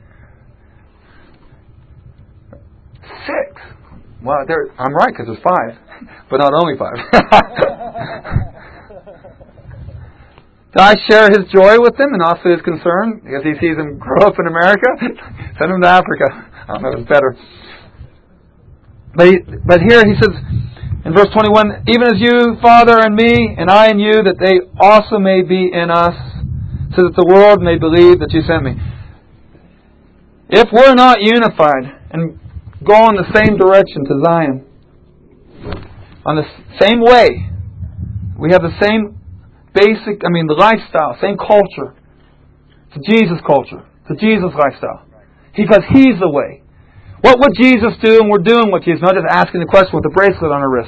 Six. Well, there, I'm right because there's five, but not only five. Do I share his joy with him and also his concern because he sees him grow up in America? Send him to Africa. I don't know if it's better. But he, but here he says in verse twenty-one, even as you, Father, and me, and I and you, that they also may be in us, so that the world may believe that you sent me. If we're not unified and go in the same direction to Zion, on the same way, we have the same basic, I mean the lifestyle, same culture. It's a Jesus culture. It's a Jesus lifestyle. Because He's the way. What would Jesus do? And we're doing what Jesus, not just asking the question with the bracelet on our wrist.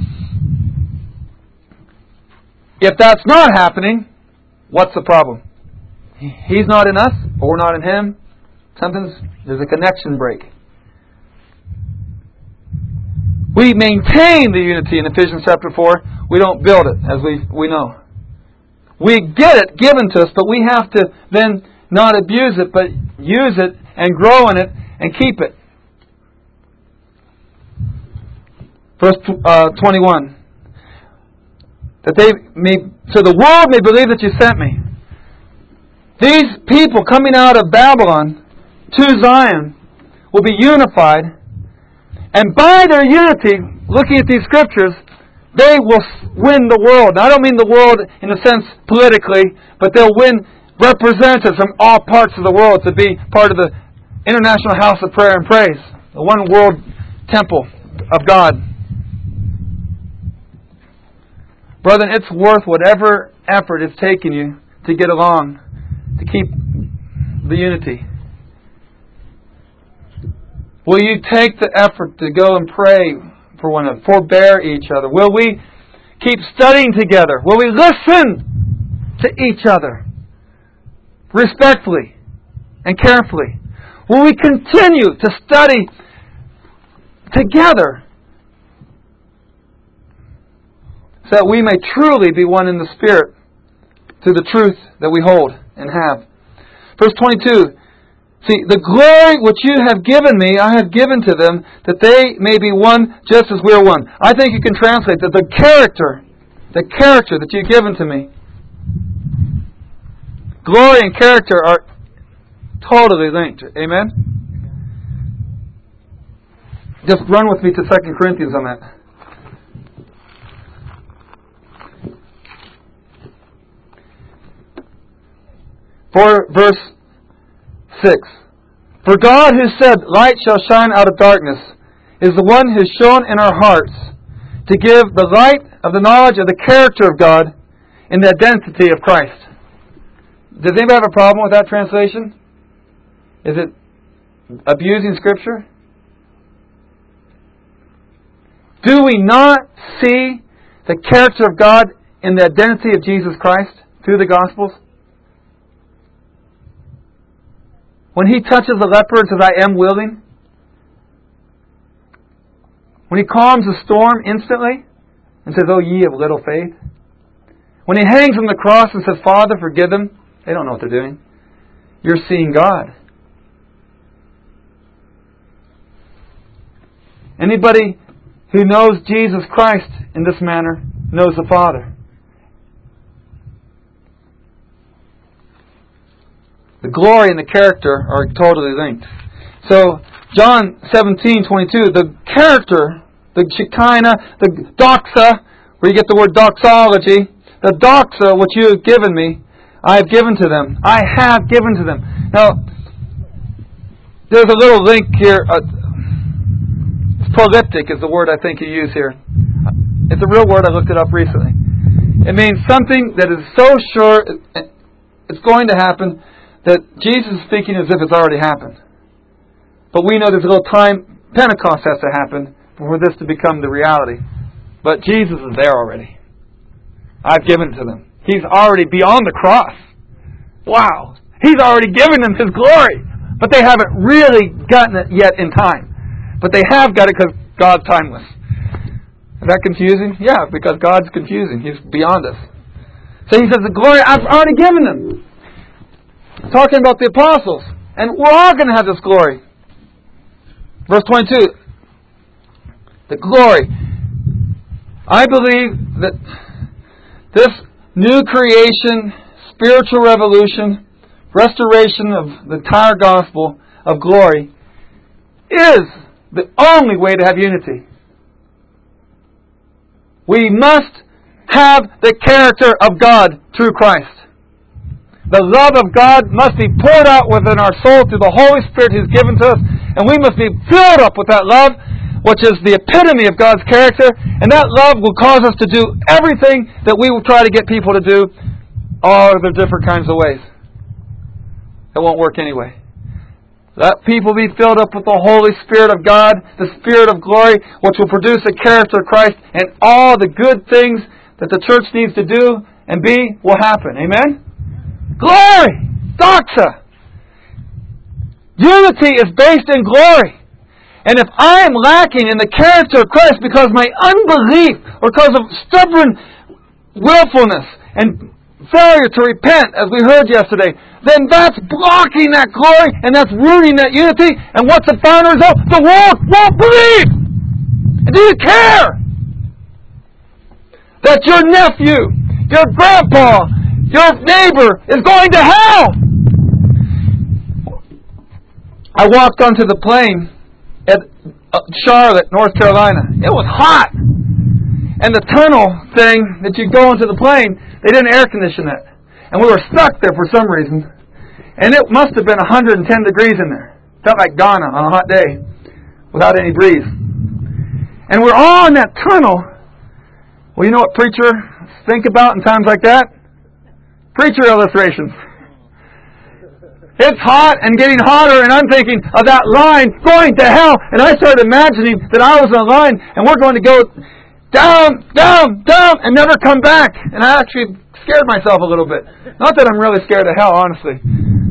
If that's not happening, what's the problem? He's not in us, or we're not in Him. Something's, there's a connection break. We maintain the unity in Ephesians chapter four. We don't build it, as we, we know. We get it given to us, but we have to then not abuse it, but use it and grow in it and keep it. Verse uh, twenty-one. That they may, so the world may believe that you sent me. These people coming out of Babylon to Zion will be unified. And by their unity, looking at these scriptures, they will win the world. Now, I don't mean the world in a sense politically, but they'll win representatives from all parts of the world to be part of the International House of Prayer and Praise, the one world temple of God. Brethren, it's worth whatever effort it's taken you to get along, to keep the unity. Will you take the effort to go and pray for one another, forbear each other? Will we keep studying together? Will we listen to each other respectfully and carefully? Will we continue to study together so that we may truly be one in the Spirit through the truth that we hold and have? Verse twenty-two. See, the glory which you have given me, I have given to them, that they may be one just as we are one. I think you can translate that the character, the character that you've given to me. Glory and character are totally linked. Amen? Just run with me to Second Corinthians on that. For verse six. For God who said, light shall shine out of darkness, is the one who has shown in our hearts to give the light of the knowledge of the character of God in the identity of Christ. Does anybody have a problem with that translation? Is it abusing Scripture? Do we not see the character of God in the identity of Jesus Christ through the Gospels? When He touches the leper and says, I am willing. When He calms the storm instantly and says, oh, ye of little faith. When He hangs on the cross and says, Father, forgive them. They don't know what they're doing. You're seeing God. Anybody who knows Jesus Christ in this manner knows the Father. The glory and the character are totally linked. So, John seventeen twenty-two, the character, the Shekinah, the doxa, where you get the word doxology, the doxa, which you have given me, I have given to them. I have given to them. Now, there's a little link here, uh, Proliptic is the word I think you use here. It's a real word. I looked it up recently. It means something that is so sure it's going to happen that Jesus is speaking as if it's already happened. But we know there's a little time. Pentecost has to happen for this to become the reality. But Jesus is there already. I've given it to them. He's already beyond the cross. Wow. He's already given them His glory. But they haven't really gotten it yet in time. But they have got it because God's timeless. Is that confusing? Yeah, because God's confusing. He's beyond us. So He says, the glory I've already given them. Talking about the apostles. And we're all going to have this glory. Verse twenty-two. The glory. I believe that this new creation, spiritual revolution, restoration of the entire gospel of glory is the only way to have unity. We must have the character of God through Christ. The love of God must be poured out within our soul through the Holy Spirit He's given to us. And we must be filled up with that love, which is the epitome of God's character. And that love will cause us to do everything that we will try to get people to do, all of the different kinds of ways. It won't work anyway. Let people be filled up with the Holy Spirit of God, the Spirit of glory, which will produce the character of Christ, and all the good things that the church needs to do and be will happen. Amen? Glory! Doxa! Unity is based in glory. And if I am lacking in the character of Christ because of my unbelief or because of stubborn willfulness and failure to repent, as we heard yesterday, then that's blocking that glory and that's ruining that unity. And what's the final result? The world won't believe. And do you care that your nephew, your grandpa, your neighbor is going to hell? I walked onto the plane at Charlotte, North Carolina. It was hot. And the tunnel thing that you go into the plane, they didn't air condition it. And we were stuck there for some reason. And it must have been one hundred ten degrees in there. Felt like Ghana on a hot day without any breeze. And we're all in that tunnel. Well, you know what preachers think about in times like that? Preacher illustrations. It's hot and getting hotter, and I'm thinking of that line going to hell. And I started imagining that I was on a line, and we're going to go down, down, down, and never come back. And I actually scared myself a little bit. Not that I'm really scared of hell, honestly.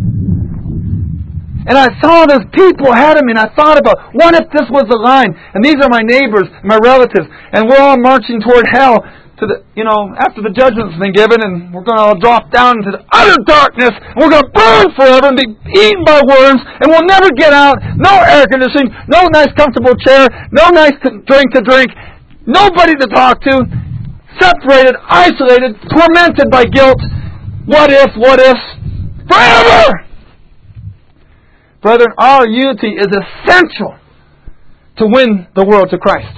And I saw those people ahead of me, and I thought about, what if this was the line? And these are my neighbors, my relatives, and we're all marching toward hell. To the, you know, after the judgment's been given, and we're going to all drop down into the utter darkness, and we're going to burn forever and be eaten by worms, and we'll never get out. No air conditioning, no nice comfortable chair, no nice drink to drink, nobody to talk to, separated, isolated, tormented by guilt. What if, what if, forever! Brethren, our unity is essential to win the world to Christ.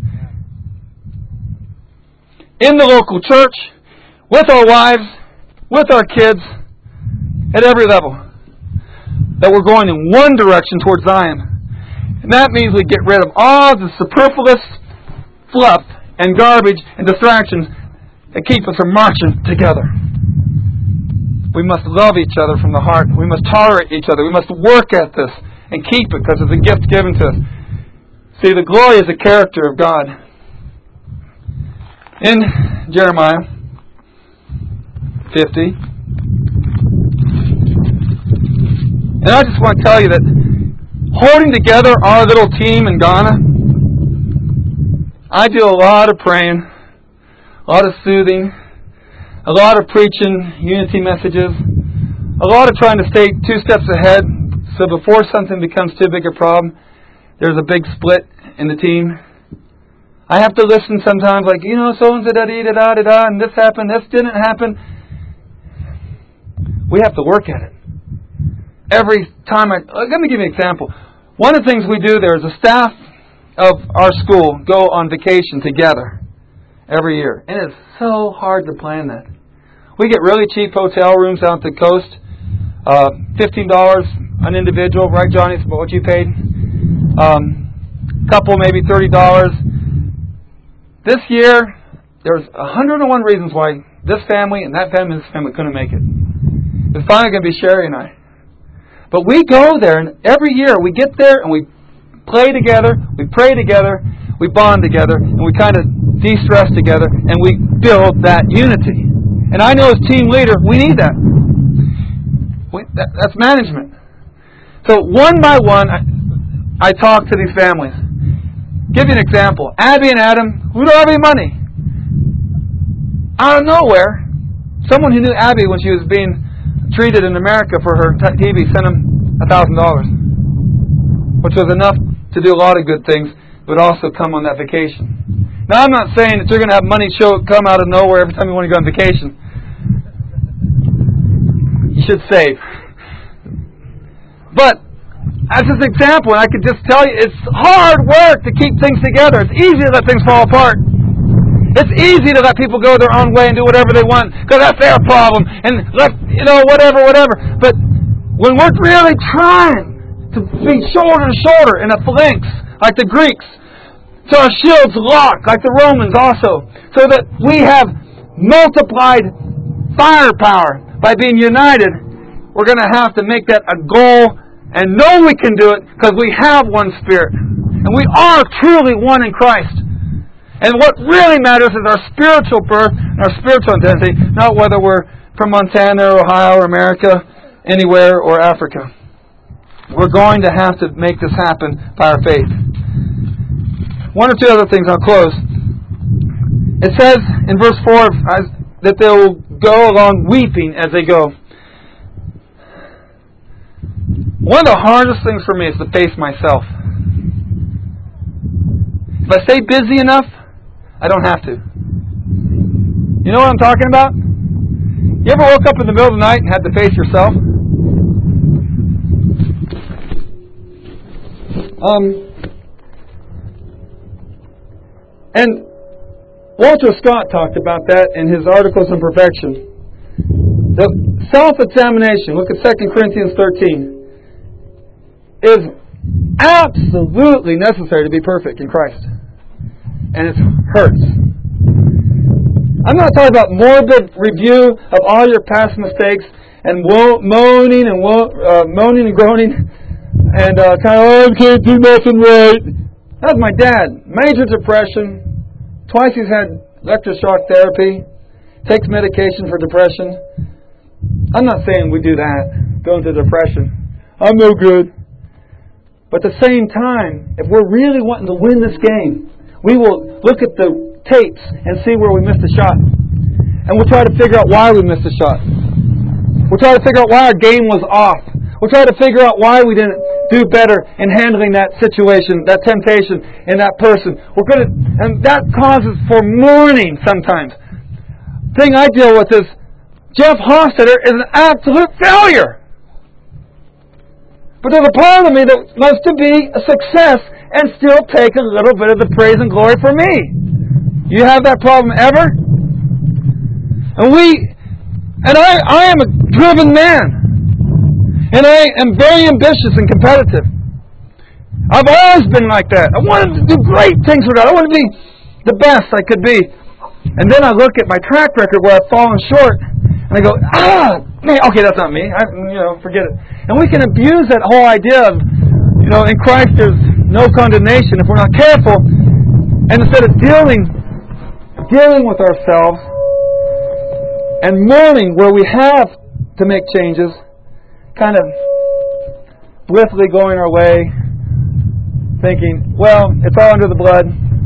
In the local church, with our wives, with our kids, at every level. That we're going in one direction towards Zion. And that means we get rid of all the superfluous fluff and garbage and distractions that keep us from marching together. We must love each other from the heart. We must tolerate each other. We must work at this and keep it because it's a gift given to us. See, the glory is the character of God. In Jeremiah fifty. And I just want to tell you that holding together our little team in Ghana, I do a lot of praying, a lot of soothing, a lot of preaching unity messages, a lot of trying to stay two steps ahead so before something becomes too big a problem, there's a big split in the team. I have to listen sometimes like, you know, so-and-so, da-da-da-da-da, and this happened, this didn't happen. We have to work at it. Every time I... Let me give you an example. One of the things we do there is the staff of our school go on vacation together every year. And it's so hard to plan that. We get really cheap hotel rooms out the coast. Uh, fifteen dollars an individual, right, Johnny? Is what you paid? Um... couple maybe thirty dollars. This year, there's one hundred one reasons why this family and that family and this family couldn't make it. It's finally going to be Sherry and I. But we go there, and every year we get there and we play together, we pray together, we bond together, and we kind of de-stress together, and we build that unity. And I know as team leader, we need that. We, that that's management. So one by one, I, I talk to these families. Give you an example. Abby and Adam, who don't have any money. Out of nowhere, someone who knew Abby when she was being treated in America for her T V sent them one thousand dollars, which was enough to do a lot of good things, but also come on that vacation. Now, I'm not saying that you're going to have money show come out of nowhere every time you want to go on vacation. You should save. But as an example, and I could just tell you, it's hard work to keep things together. It's easy to let things fall apart. It's easy to let people go their own way and do whatever they want because that's their problem. And let, you know, whatever, whatever. But when we're really trying to be shoulder to shoulder in a phalanx, like the Greeks, so our shields lock, like the Romans also, so that we have multiplied firepower by being united, we're going to have to make that a goal and know we can do it because we have one Spirit. And we are truly one in Christ. And what really matters is our spiritual birth and our spiritual identity, not whether we're from Montana or Ohio or America, anywhere, or Africa. We're going to have to make this happen by our faith. One or two other things, I'll close. It says in verse four that they will go along weeping as they go. One of the hardest things for me is to face myself. If I stay busy enough, I don't have to. You know what I'm talking about? You ever woke up in the middle of the night and had to face yourself? Um, and Walter Scott talked about that in his Articles on Perfection. The self-examination, look at Second Corinthians thirteen, is absolutely necessary to be perfect in Christ. And it hurts. I'm not talking about morbid review of all your past mistakes and wo- moaning and wo- uh, moaning and groaning and uh, kind of, oh, I can't do nothing right. That was my dad. Major depression. Twice he's had electroshock therapy. Takes medication for depression. I'm not saying we do that. Go into depression. I'm no good. But at the same time, if we're really wanting to win this game, we will look at the tapes and see where we missed a shot. And we'll try to figure out why we missed a shot. We'll try to figure out why our game was off. We'll try to figure out why we didn't do better in handling that situation, that temptation, and that person. We're going to, and that causes for mourning sometimes. The thing I deal with is Jeff Hofstetter is an absolute failure. But there's a part of me that wants to be a success and still take a little bit of the praise and glory for me. You have that problem ever? And we, and I, I am a driven man. And I am very ambitious and competitive. I've always been like that. I wanted to do great things for God. I wanted to be the best I could be. And then I look at my track record where I've fallen short, and I go, ah, man, okay, that's not me. I, you know, forget it. And we can abuse that whole idea of, you know, in Christ there's no condemnation if we're not careful. And instead of dealing, dealing with ourselves and mourning where we have to make changes, kind of blissfully going our way, thinking, well, it's all under the blood,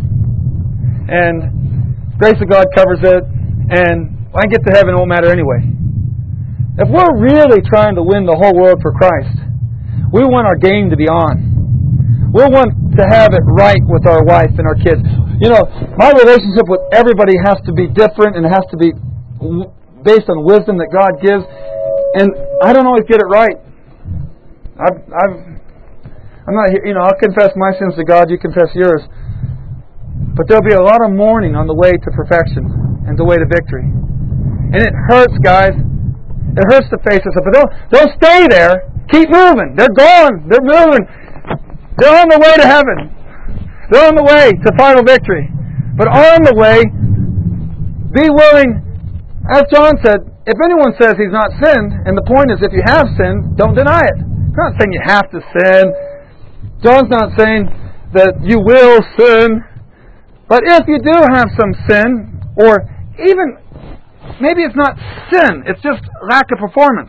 and grace of God covers it, and I can get to heaven, it won't matter anyway. If we're really trying to win the whole world for Christ, we want our game to be on. We want to have it right with our wife and our kids. You know, my relationship with everybody has to be different and it has to be based on wisdom that God gives. And I don't always get it right. I've, I've, I'm not here, you know, I'll confess my sins to God, you confess yours. But there'll be a lot of mourning on the way to perfection and the way to victory. And it hurts, guys. It hurts to face this. But don't, don't stay there. Keep moving. They're gone. They're moving. They're on the way to heaven. They're on the way to final victory. But on the way, be willing, as John said, if anyone says he's not sinned, and the point is if you have sinned, don't deny it. He's not saying you have to sin. John's not saying that you will sin. But if you do have some sin, or even, maybe it's not sin, it's just lack of performance.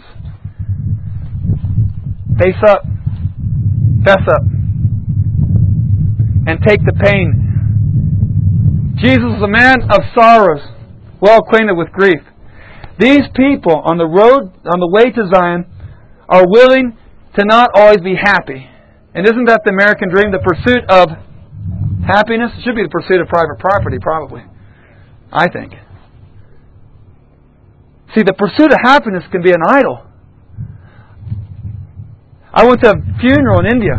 Face up. Fess up. And take the pain. Jesus was a man of sorrows, well acquainted with grief. These people on the road, on the way to Zion, are willing to not always be happy. And isn't that the American dream? The pursuit of happiness? It should be the pursuit of private property, probably. I think. See, the pursuit of happiness can be an idol. I went to a funeral in India.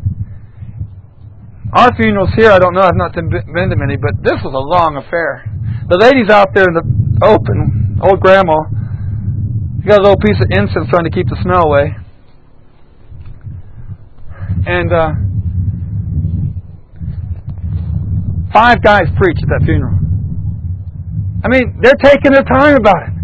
Our funerals here, I don't know, I've not been to many, but this was a long affair. The lady's out there in the open, old grandma, she got a little piece of incense trying to keep the smell away. And uh, five guys preach at that funeral. I mean, they're taking their time about it.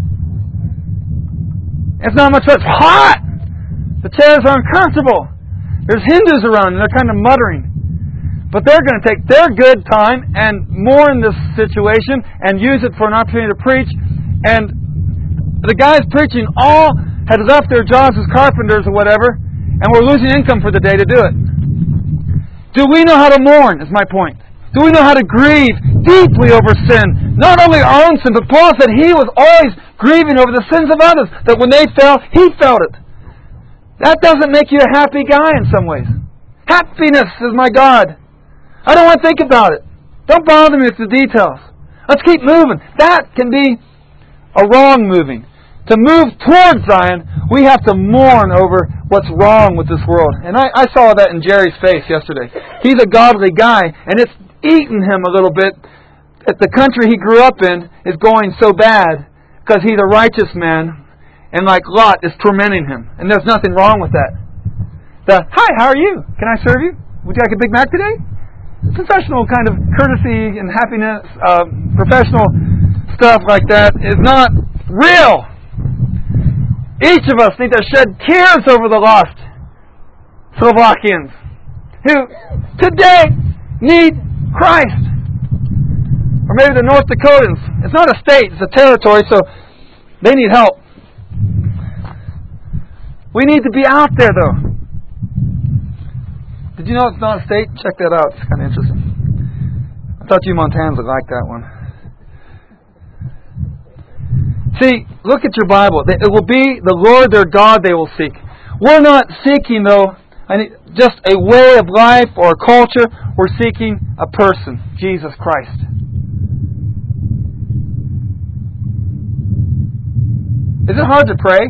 It's not much fun. It's hot! The chairs are uncomfortable. There's Hindus around and they're kind of muttering. But they're going to take their good time and mourn this situation and use it for an opportunity to preach. And the guys preaching all had left their jobs as carpenters or whatever, and were losing income for the day to do it. Do we know how to mourn, is my point. Do we know how to grieve deeply over sin? Not only our own sin, but Paul said he was always grieving over the sins of others. That when they fell, he felt it. That doesn't make you a happy guy in some ways. Happiness is my God. I don't want to think about it. Don't bother me with the details. Let's keep moving. That can be a wrong moving. To move towards Zion, we have to mourn over what's wrong with this world. And I, I saw that in Jerry's face yesterday. He's a godly guy, and it's eaten him a little bit that the country he grew up in is going so bad because he's a righteous man, and like Lot is tormenting him. And there's nothing wrong with that. The, hi, how are you? Can I serve you? Would you like a Big Mac today? Professional kind of courtesy and happiness, uh, professional stuff like that is not real. Each of us need to shed tears over the lost Slovakians who today need Christ. Or maybe the North Dakotans. It's not a state, it's a territory, so they need help. We need to be out there though. Did you know it's not a state? Check that out. It's kind of interesting. I thought you Montanans would like that one. See, look at your Bible. It will be the Lord their God they will seek. We're not seeking, though, just a way of life or a culture. We're seeking a person, Jesus Christ. Is it hard to pray?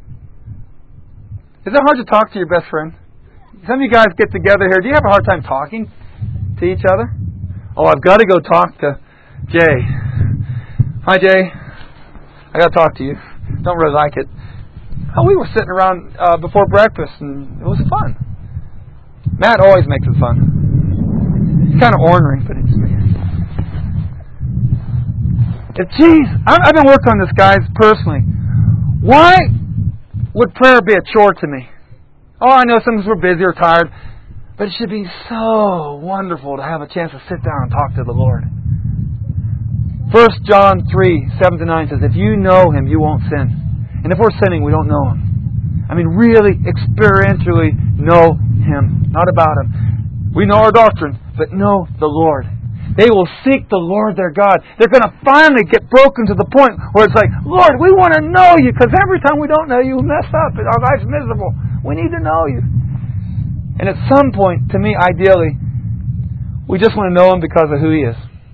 Is it hard to talk to your best friend? Some of you guys get together here. Do you have a hard time talking to each other? Oh, I've got to go talk to Jay. Hi, Jay. I got to talk to you. Don't really like it. Oh, we were sitting around uh, before breakfast, and it was fun. Matt always makes it fun. It's kind of ornery, but it's me. If geez, I've been working on this, guys, personally. Why would prayer be a chore to me? Oh, I know sometimes we're busy or tired, but it should be so wonderful to have a chance to sit down and talk to the Lord. First John three, seven to nine says, if you know Him, you won't sin. And if we're sinning, we don't know Him. I mean, really, experientially know Him. Not about Him. We know our doctrine, but know the Lord. They will seek the Lord their God. They're going to finally get broken to the point where it's like, Lord, we want to know You, because every time we don't know You, we mess up and our life's miserable. We need to know You. And at some point, to me, ideally, we just want to know Him because of who He is.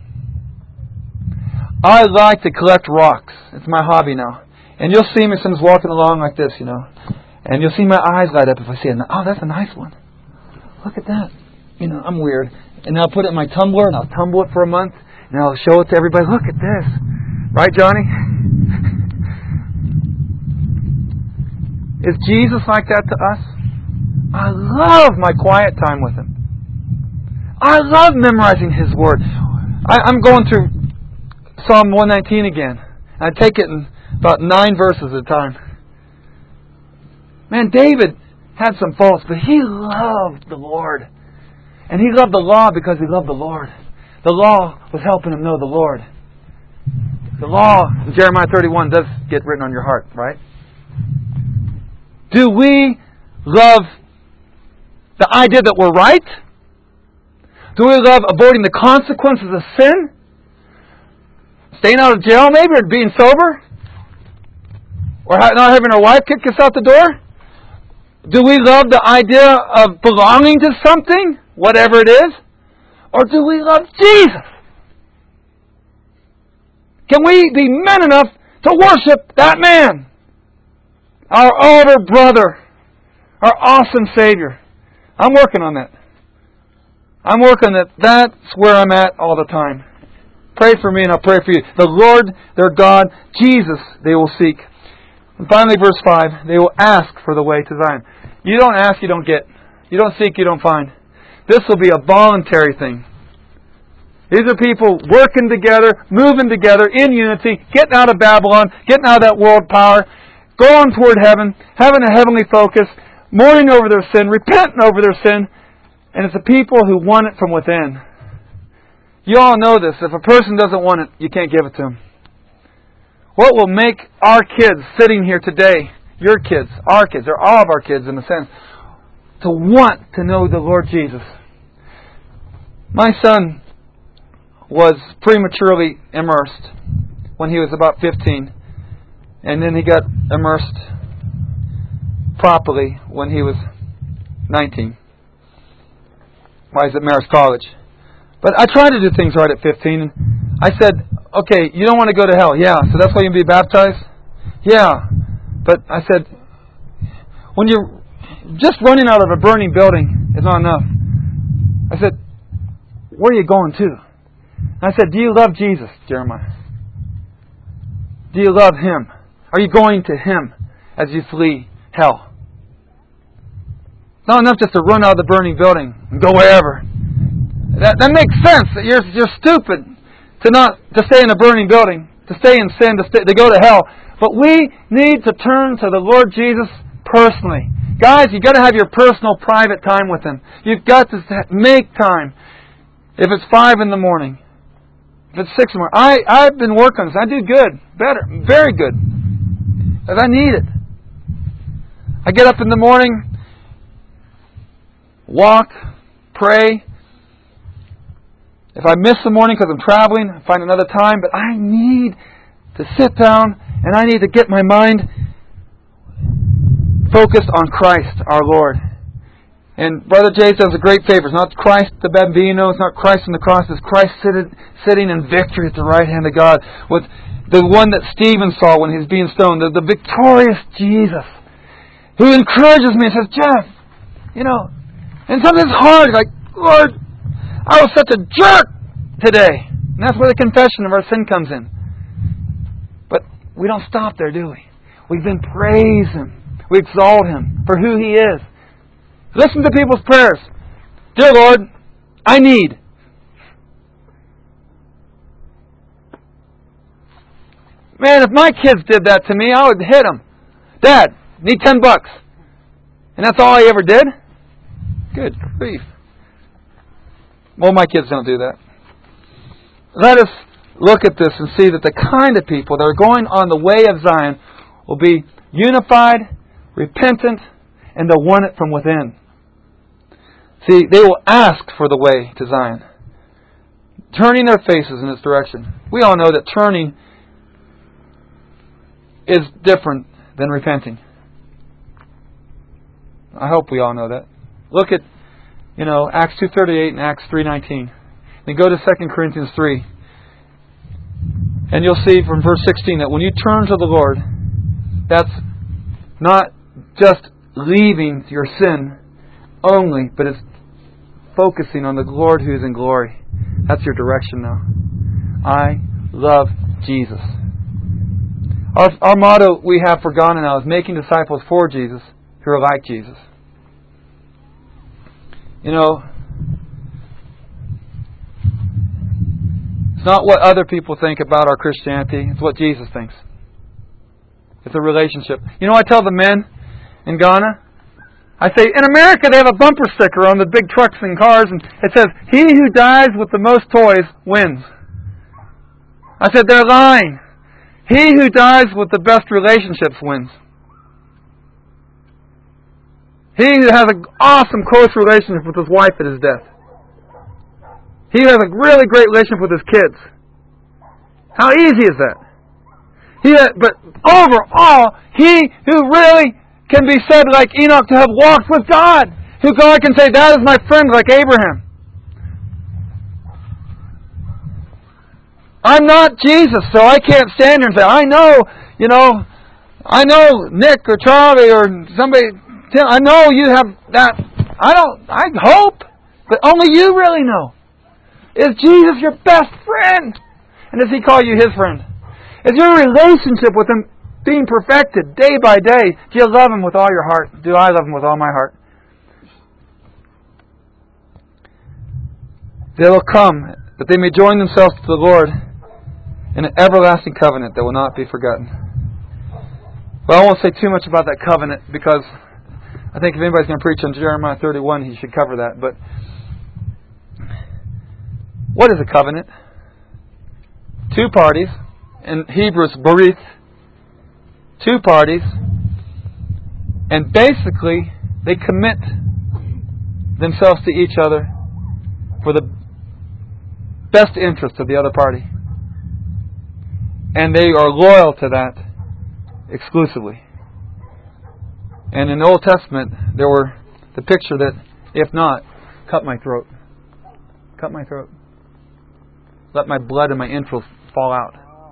I like to collect rocks. It's my hobby now. And you'll see me sometimes walking along like this, you know. And you'll see my eyes light up if I see it. Oh, that's a nice one. Look at that. You know, I'm weird. And I'll put it in my tumbler and I'll tumble it for a month. And I'll show it to everybody. Look at this. Right, Johnny? Is Jesus like that to us? I love my quiet time with Him. I love memorizing His Word. I, I'm going through Psalm one nineteen again. I take it in about nine verses at a time. Man, David had some faults, but he loved the Lord. And he loved the law because he loved the Lord. The law was helping him know the Lord. The law in Jeremiah thirty-one does get written on your heart, right? Do we love the idea that we're right? Do we love avoiding the consequences of sin? Staying out of jail maybe, or being sober? Or not having our wife kick us out the door? Do we love the idea of belonging to something, whatever it is? Or do we love Jesus? Can we be men enough to worship that man? Our older brother. Our awesome Savior. I'm working on that. I'm working that. That's where I'm at all the time. Pray for me and I'll pray for you. The Lord, their God, Jesus, they will seek. And finally, verse five, they will ask for the way to Zion. You don't ask, you don't get. You don't seek, you don't find. This will be a voluntary thing. These are people working together, moving together in unity, getting out of Babylon, getting out of that world power, going toward heaven, having a heavenly focus, mourning over their sin, repenting over their sin. And it's the people who want it from within. You all know this. If a person doesn't want it, you can't give it to them. What will make our kids sitting here today, your kids, our kids, or all of our kids in a sense, to want to know the Lord Jesus? My son was prematurely immersed when he was about fifteen. And then he got immersed properly when he was nineteen. While he's at Marist College. But I tried to do things right at fifteen. And I said, okay, you don't want to go to hell. Yeah, so that's why you can be baptized? Yeah. But I said, when you're just running out of a burning building is not enough. I said, where are you going to? I said, do you love Jesus, Jeremiah? Do you love Him? Are you going to Him as you flee hell? It's not enough just to run out of the burning building and go wherever. That, that makes sense. You're, you're stupid to not to stay in a burning building, to stay in sin, to, stay, to go to hell. But we need to turn to the Lord Jesus personally. Guys, you've got to have your personal, private time with Him. You've got to make time. If it's five in the morning, if it's six in the morning. I, I've been working on this. I do good. Better. Very good. Because I need it. I get up in the morning, walk, pray. If I miss the morning because I'm traveling, I find another time. But I need to sit down and I need to get my mind focused on Christ, our Lord. And Brother Jay does a great favor. It's not Christ the Bambino. It's not Christ on the cross. It's Christ sitting, sitting in victory at the right hand of God. With the one that Stephen saw when he was being stoned. The, the victorious Jesus. Who encourages me and says, Jeff, you know, and something's hard. Like, Lord, I was such a jerk today. And that's where the confession of our sin comes in. But we don't stop there, do we? We then praise Him. We exalt Him for who He is. Listen to people's prayers. Dear Lord, I need. Man, if my kids did that to me, I would hit them. Dad, need ten bucks. And that's all I ever did? Good grief. Well, my kids don't do that. Let us look at this and see that the kind of people that are going on the way of Zion will be unified, repentant, and they'll want it from within. See, they will ask for the way to Zion, turning their faces in its direction. We all know that turning is different than repenting. I hope we all know that. Look at, you know, Acts two thirty-eight and Acts three nineteen. Then go to Second Corinthians three. And you'll see from verse sixteen that when you turn to the Lord, that's not just leaving your sin only, but it's focusing on the Lord who is in glory. That's your direction now. I love Jesus. Our, our motto we have for Ghana now is making disciples for Jesus who are like Jesus. You know, not what other people think about our Christianity. It's what Jesus thinks. It's a relationship. You know, I tell the men in Ghana, I say, in America they have a bumper sticker on the big trucks and cars, and it says, "He who dies with the most toys wins." I said, they're lying. He who dies with the best relationships wins. He who has an awesome close relationship with his wife at his death. He who has a really great relationship with his kids. How easy is that? He that, but overall, he who really can be said like Enoch to have walked with God, who God can say, that is my friend, like Abraham. I'm not Jesus, so I can't stand here and say, I know, you know, I know Nick or Charlie or somebody, I know you have that. I don't, I hope, but only you really know. Is Jesus your best friend? And does He call you His friend? Is your relationship with Him being perfected day by day? Do you love Him with all your heart? Do I love Him with all my heart? They will come, that they may join themselves to the Lord in an everlasting covenant that will not be forgotten. Well, I won't say too much about that covenant, because I think if anybody's going to preach on Jeremiah thirty-one, he should cover that. But what is a covenant? Two parties. In Hebrew, it's berith. Two parties. And basically, they commit themselves to each other for the best interest of the other party. And they are loyal to that exclusively. And in the Old Testament, there were the picture that, if not, cut my throat. Cut my throat. Let my blood and my entrails fall out.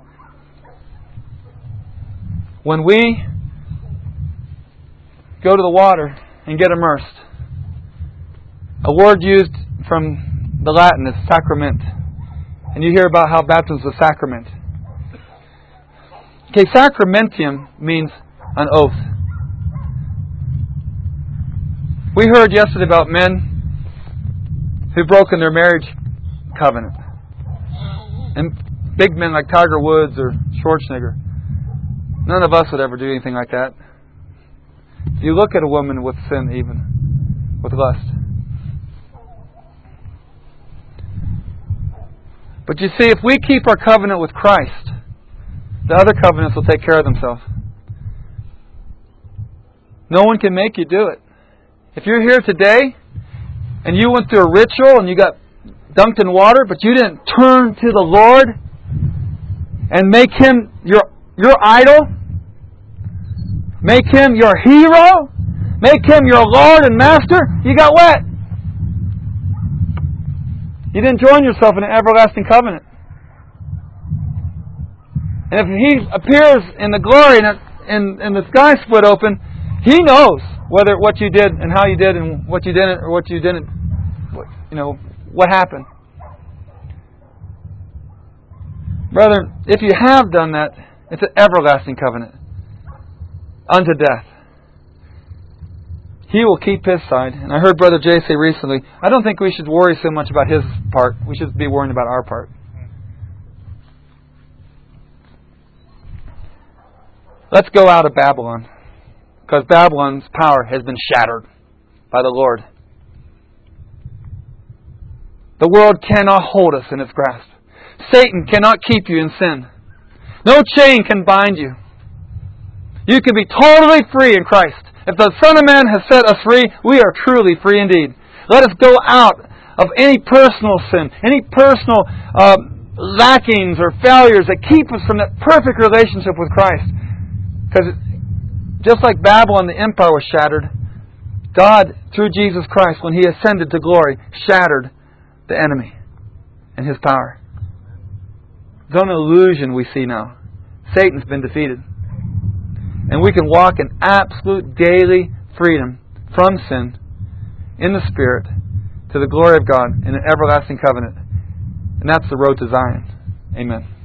When we go to the water and get immersed, a word used from the Latin is sacrament. And you hear about how baptism is a sacrament. Okay, sacramentium means an oath. We heard yesterday about men who've broken their marriage covenant. And big men like Tiger Woods or Schwarzenegger. None of us would ever do anything like that. You look at a woman with sin, even with lust. But you see, if we keep our covenant with Christ, the other covenants will take care of themselves. No one can make you do it. If you're here today and you went through a ritual and you got dunked in water, but you didn't turn to the Lord and make Him your your idol, make Him your hero, make Him your Lord and Master, you got wet. You didn't join yourself in an everlasting covenant. And if He appears in the glory and, and, and the sky split open, He knows whether what you did and how you did and what you didn't or what you didn't, what, you know, what happened. Brethren, if you have done that, it's an everlasting covenant unto death. He will keep His side. And I heard Brother Jay say recently, I don't think we should worry so much about His part. We should be worrying about our part. Let's go out of Babylon, because Babylon's power has been shattered by the Lord. The world cannot hold us in its grasp. Satan cannot keep you in sin. No chain can bind you. You can be totally free in Christ. If the Son of Man has set us free, we are truly free indeed. Let us go out of any personal sin, any personal uh, lackings or failures that keep us from that perfect relationship with Christ. Because just like Babylon, the empire was shattered, God, through Jesus Christ, when He ascended to glory, shattered the enemy and his power. It's an illusion we see now. Satan's been defeated. And we can walk in absolute daily freedom from sin in the Spirit to the glory of God in an everlasting covenant. And that's the road to Zion. Amen.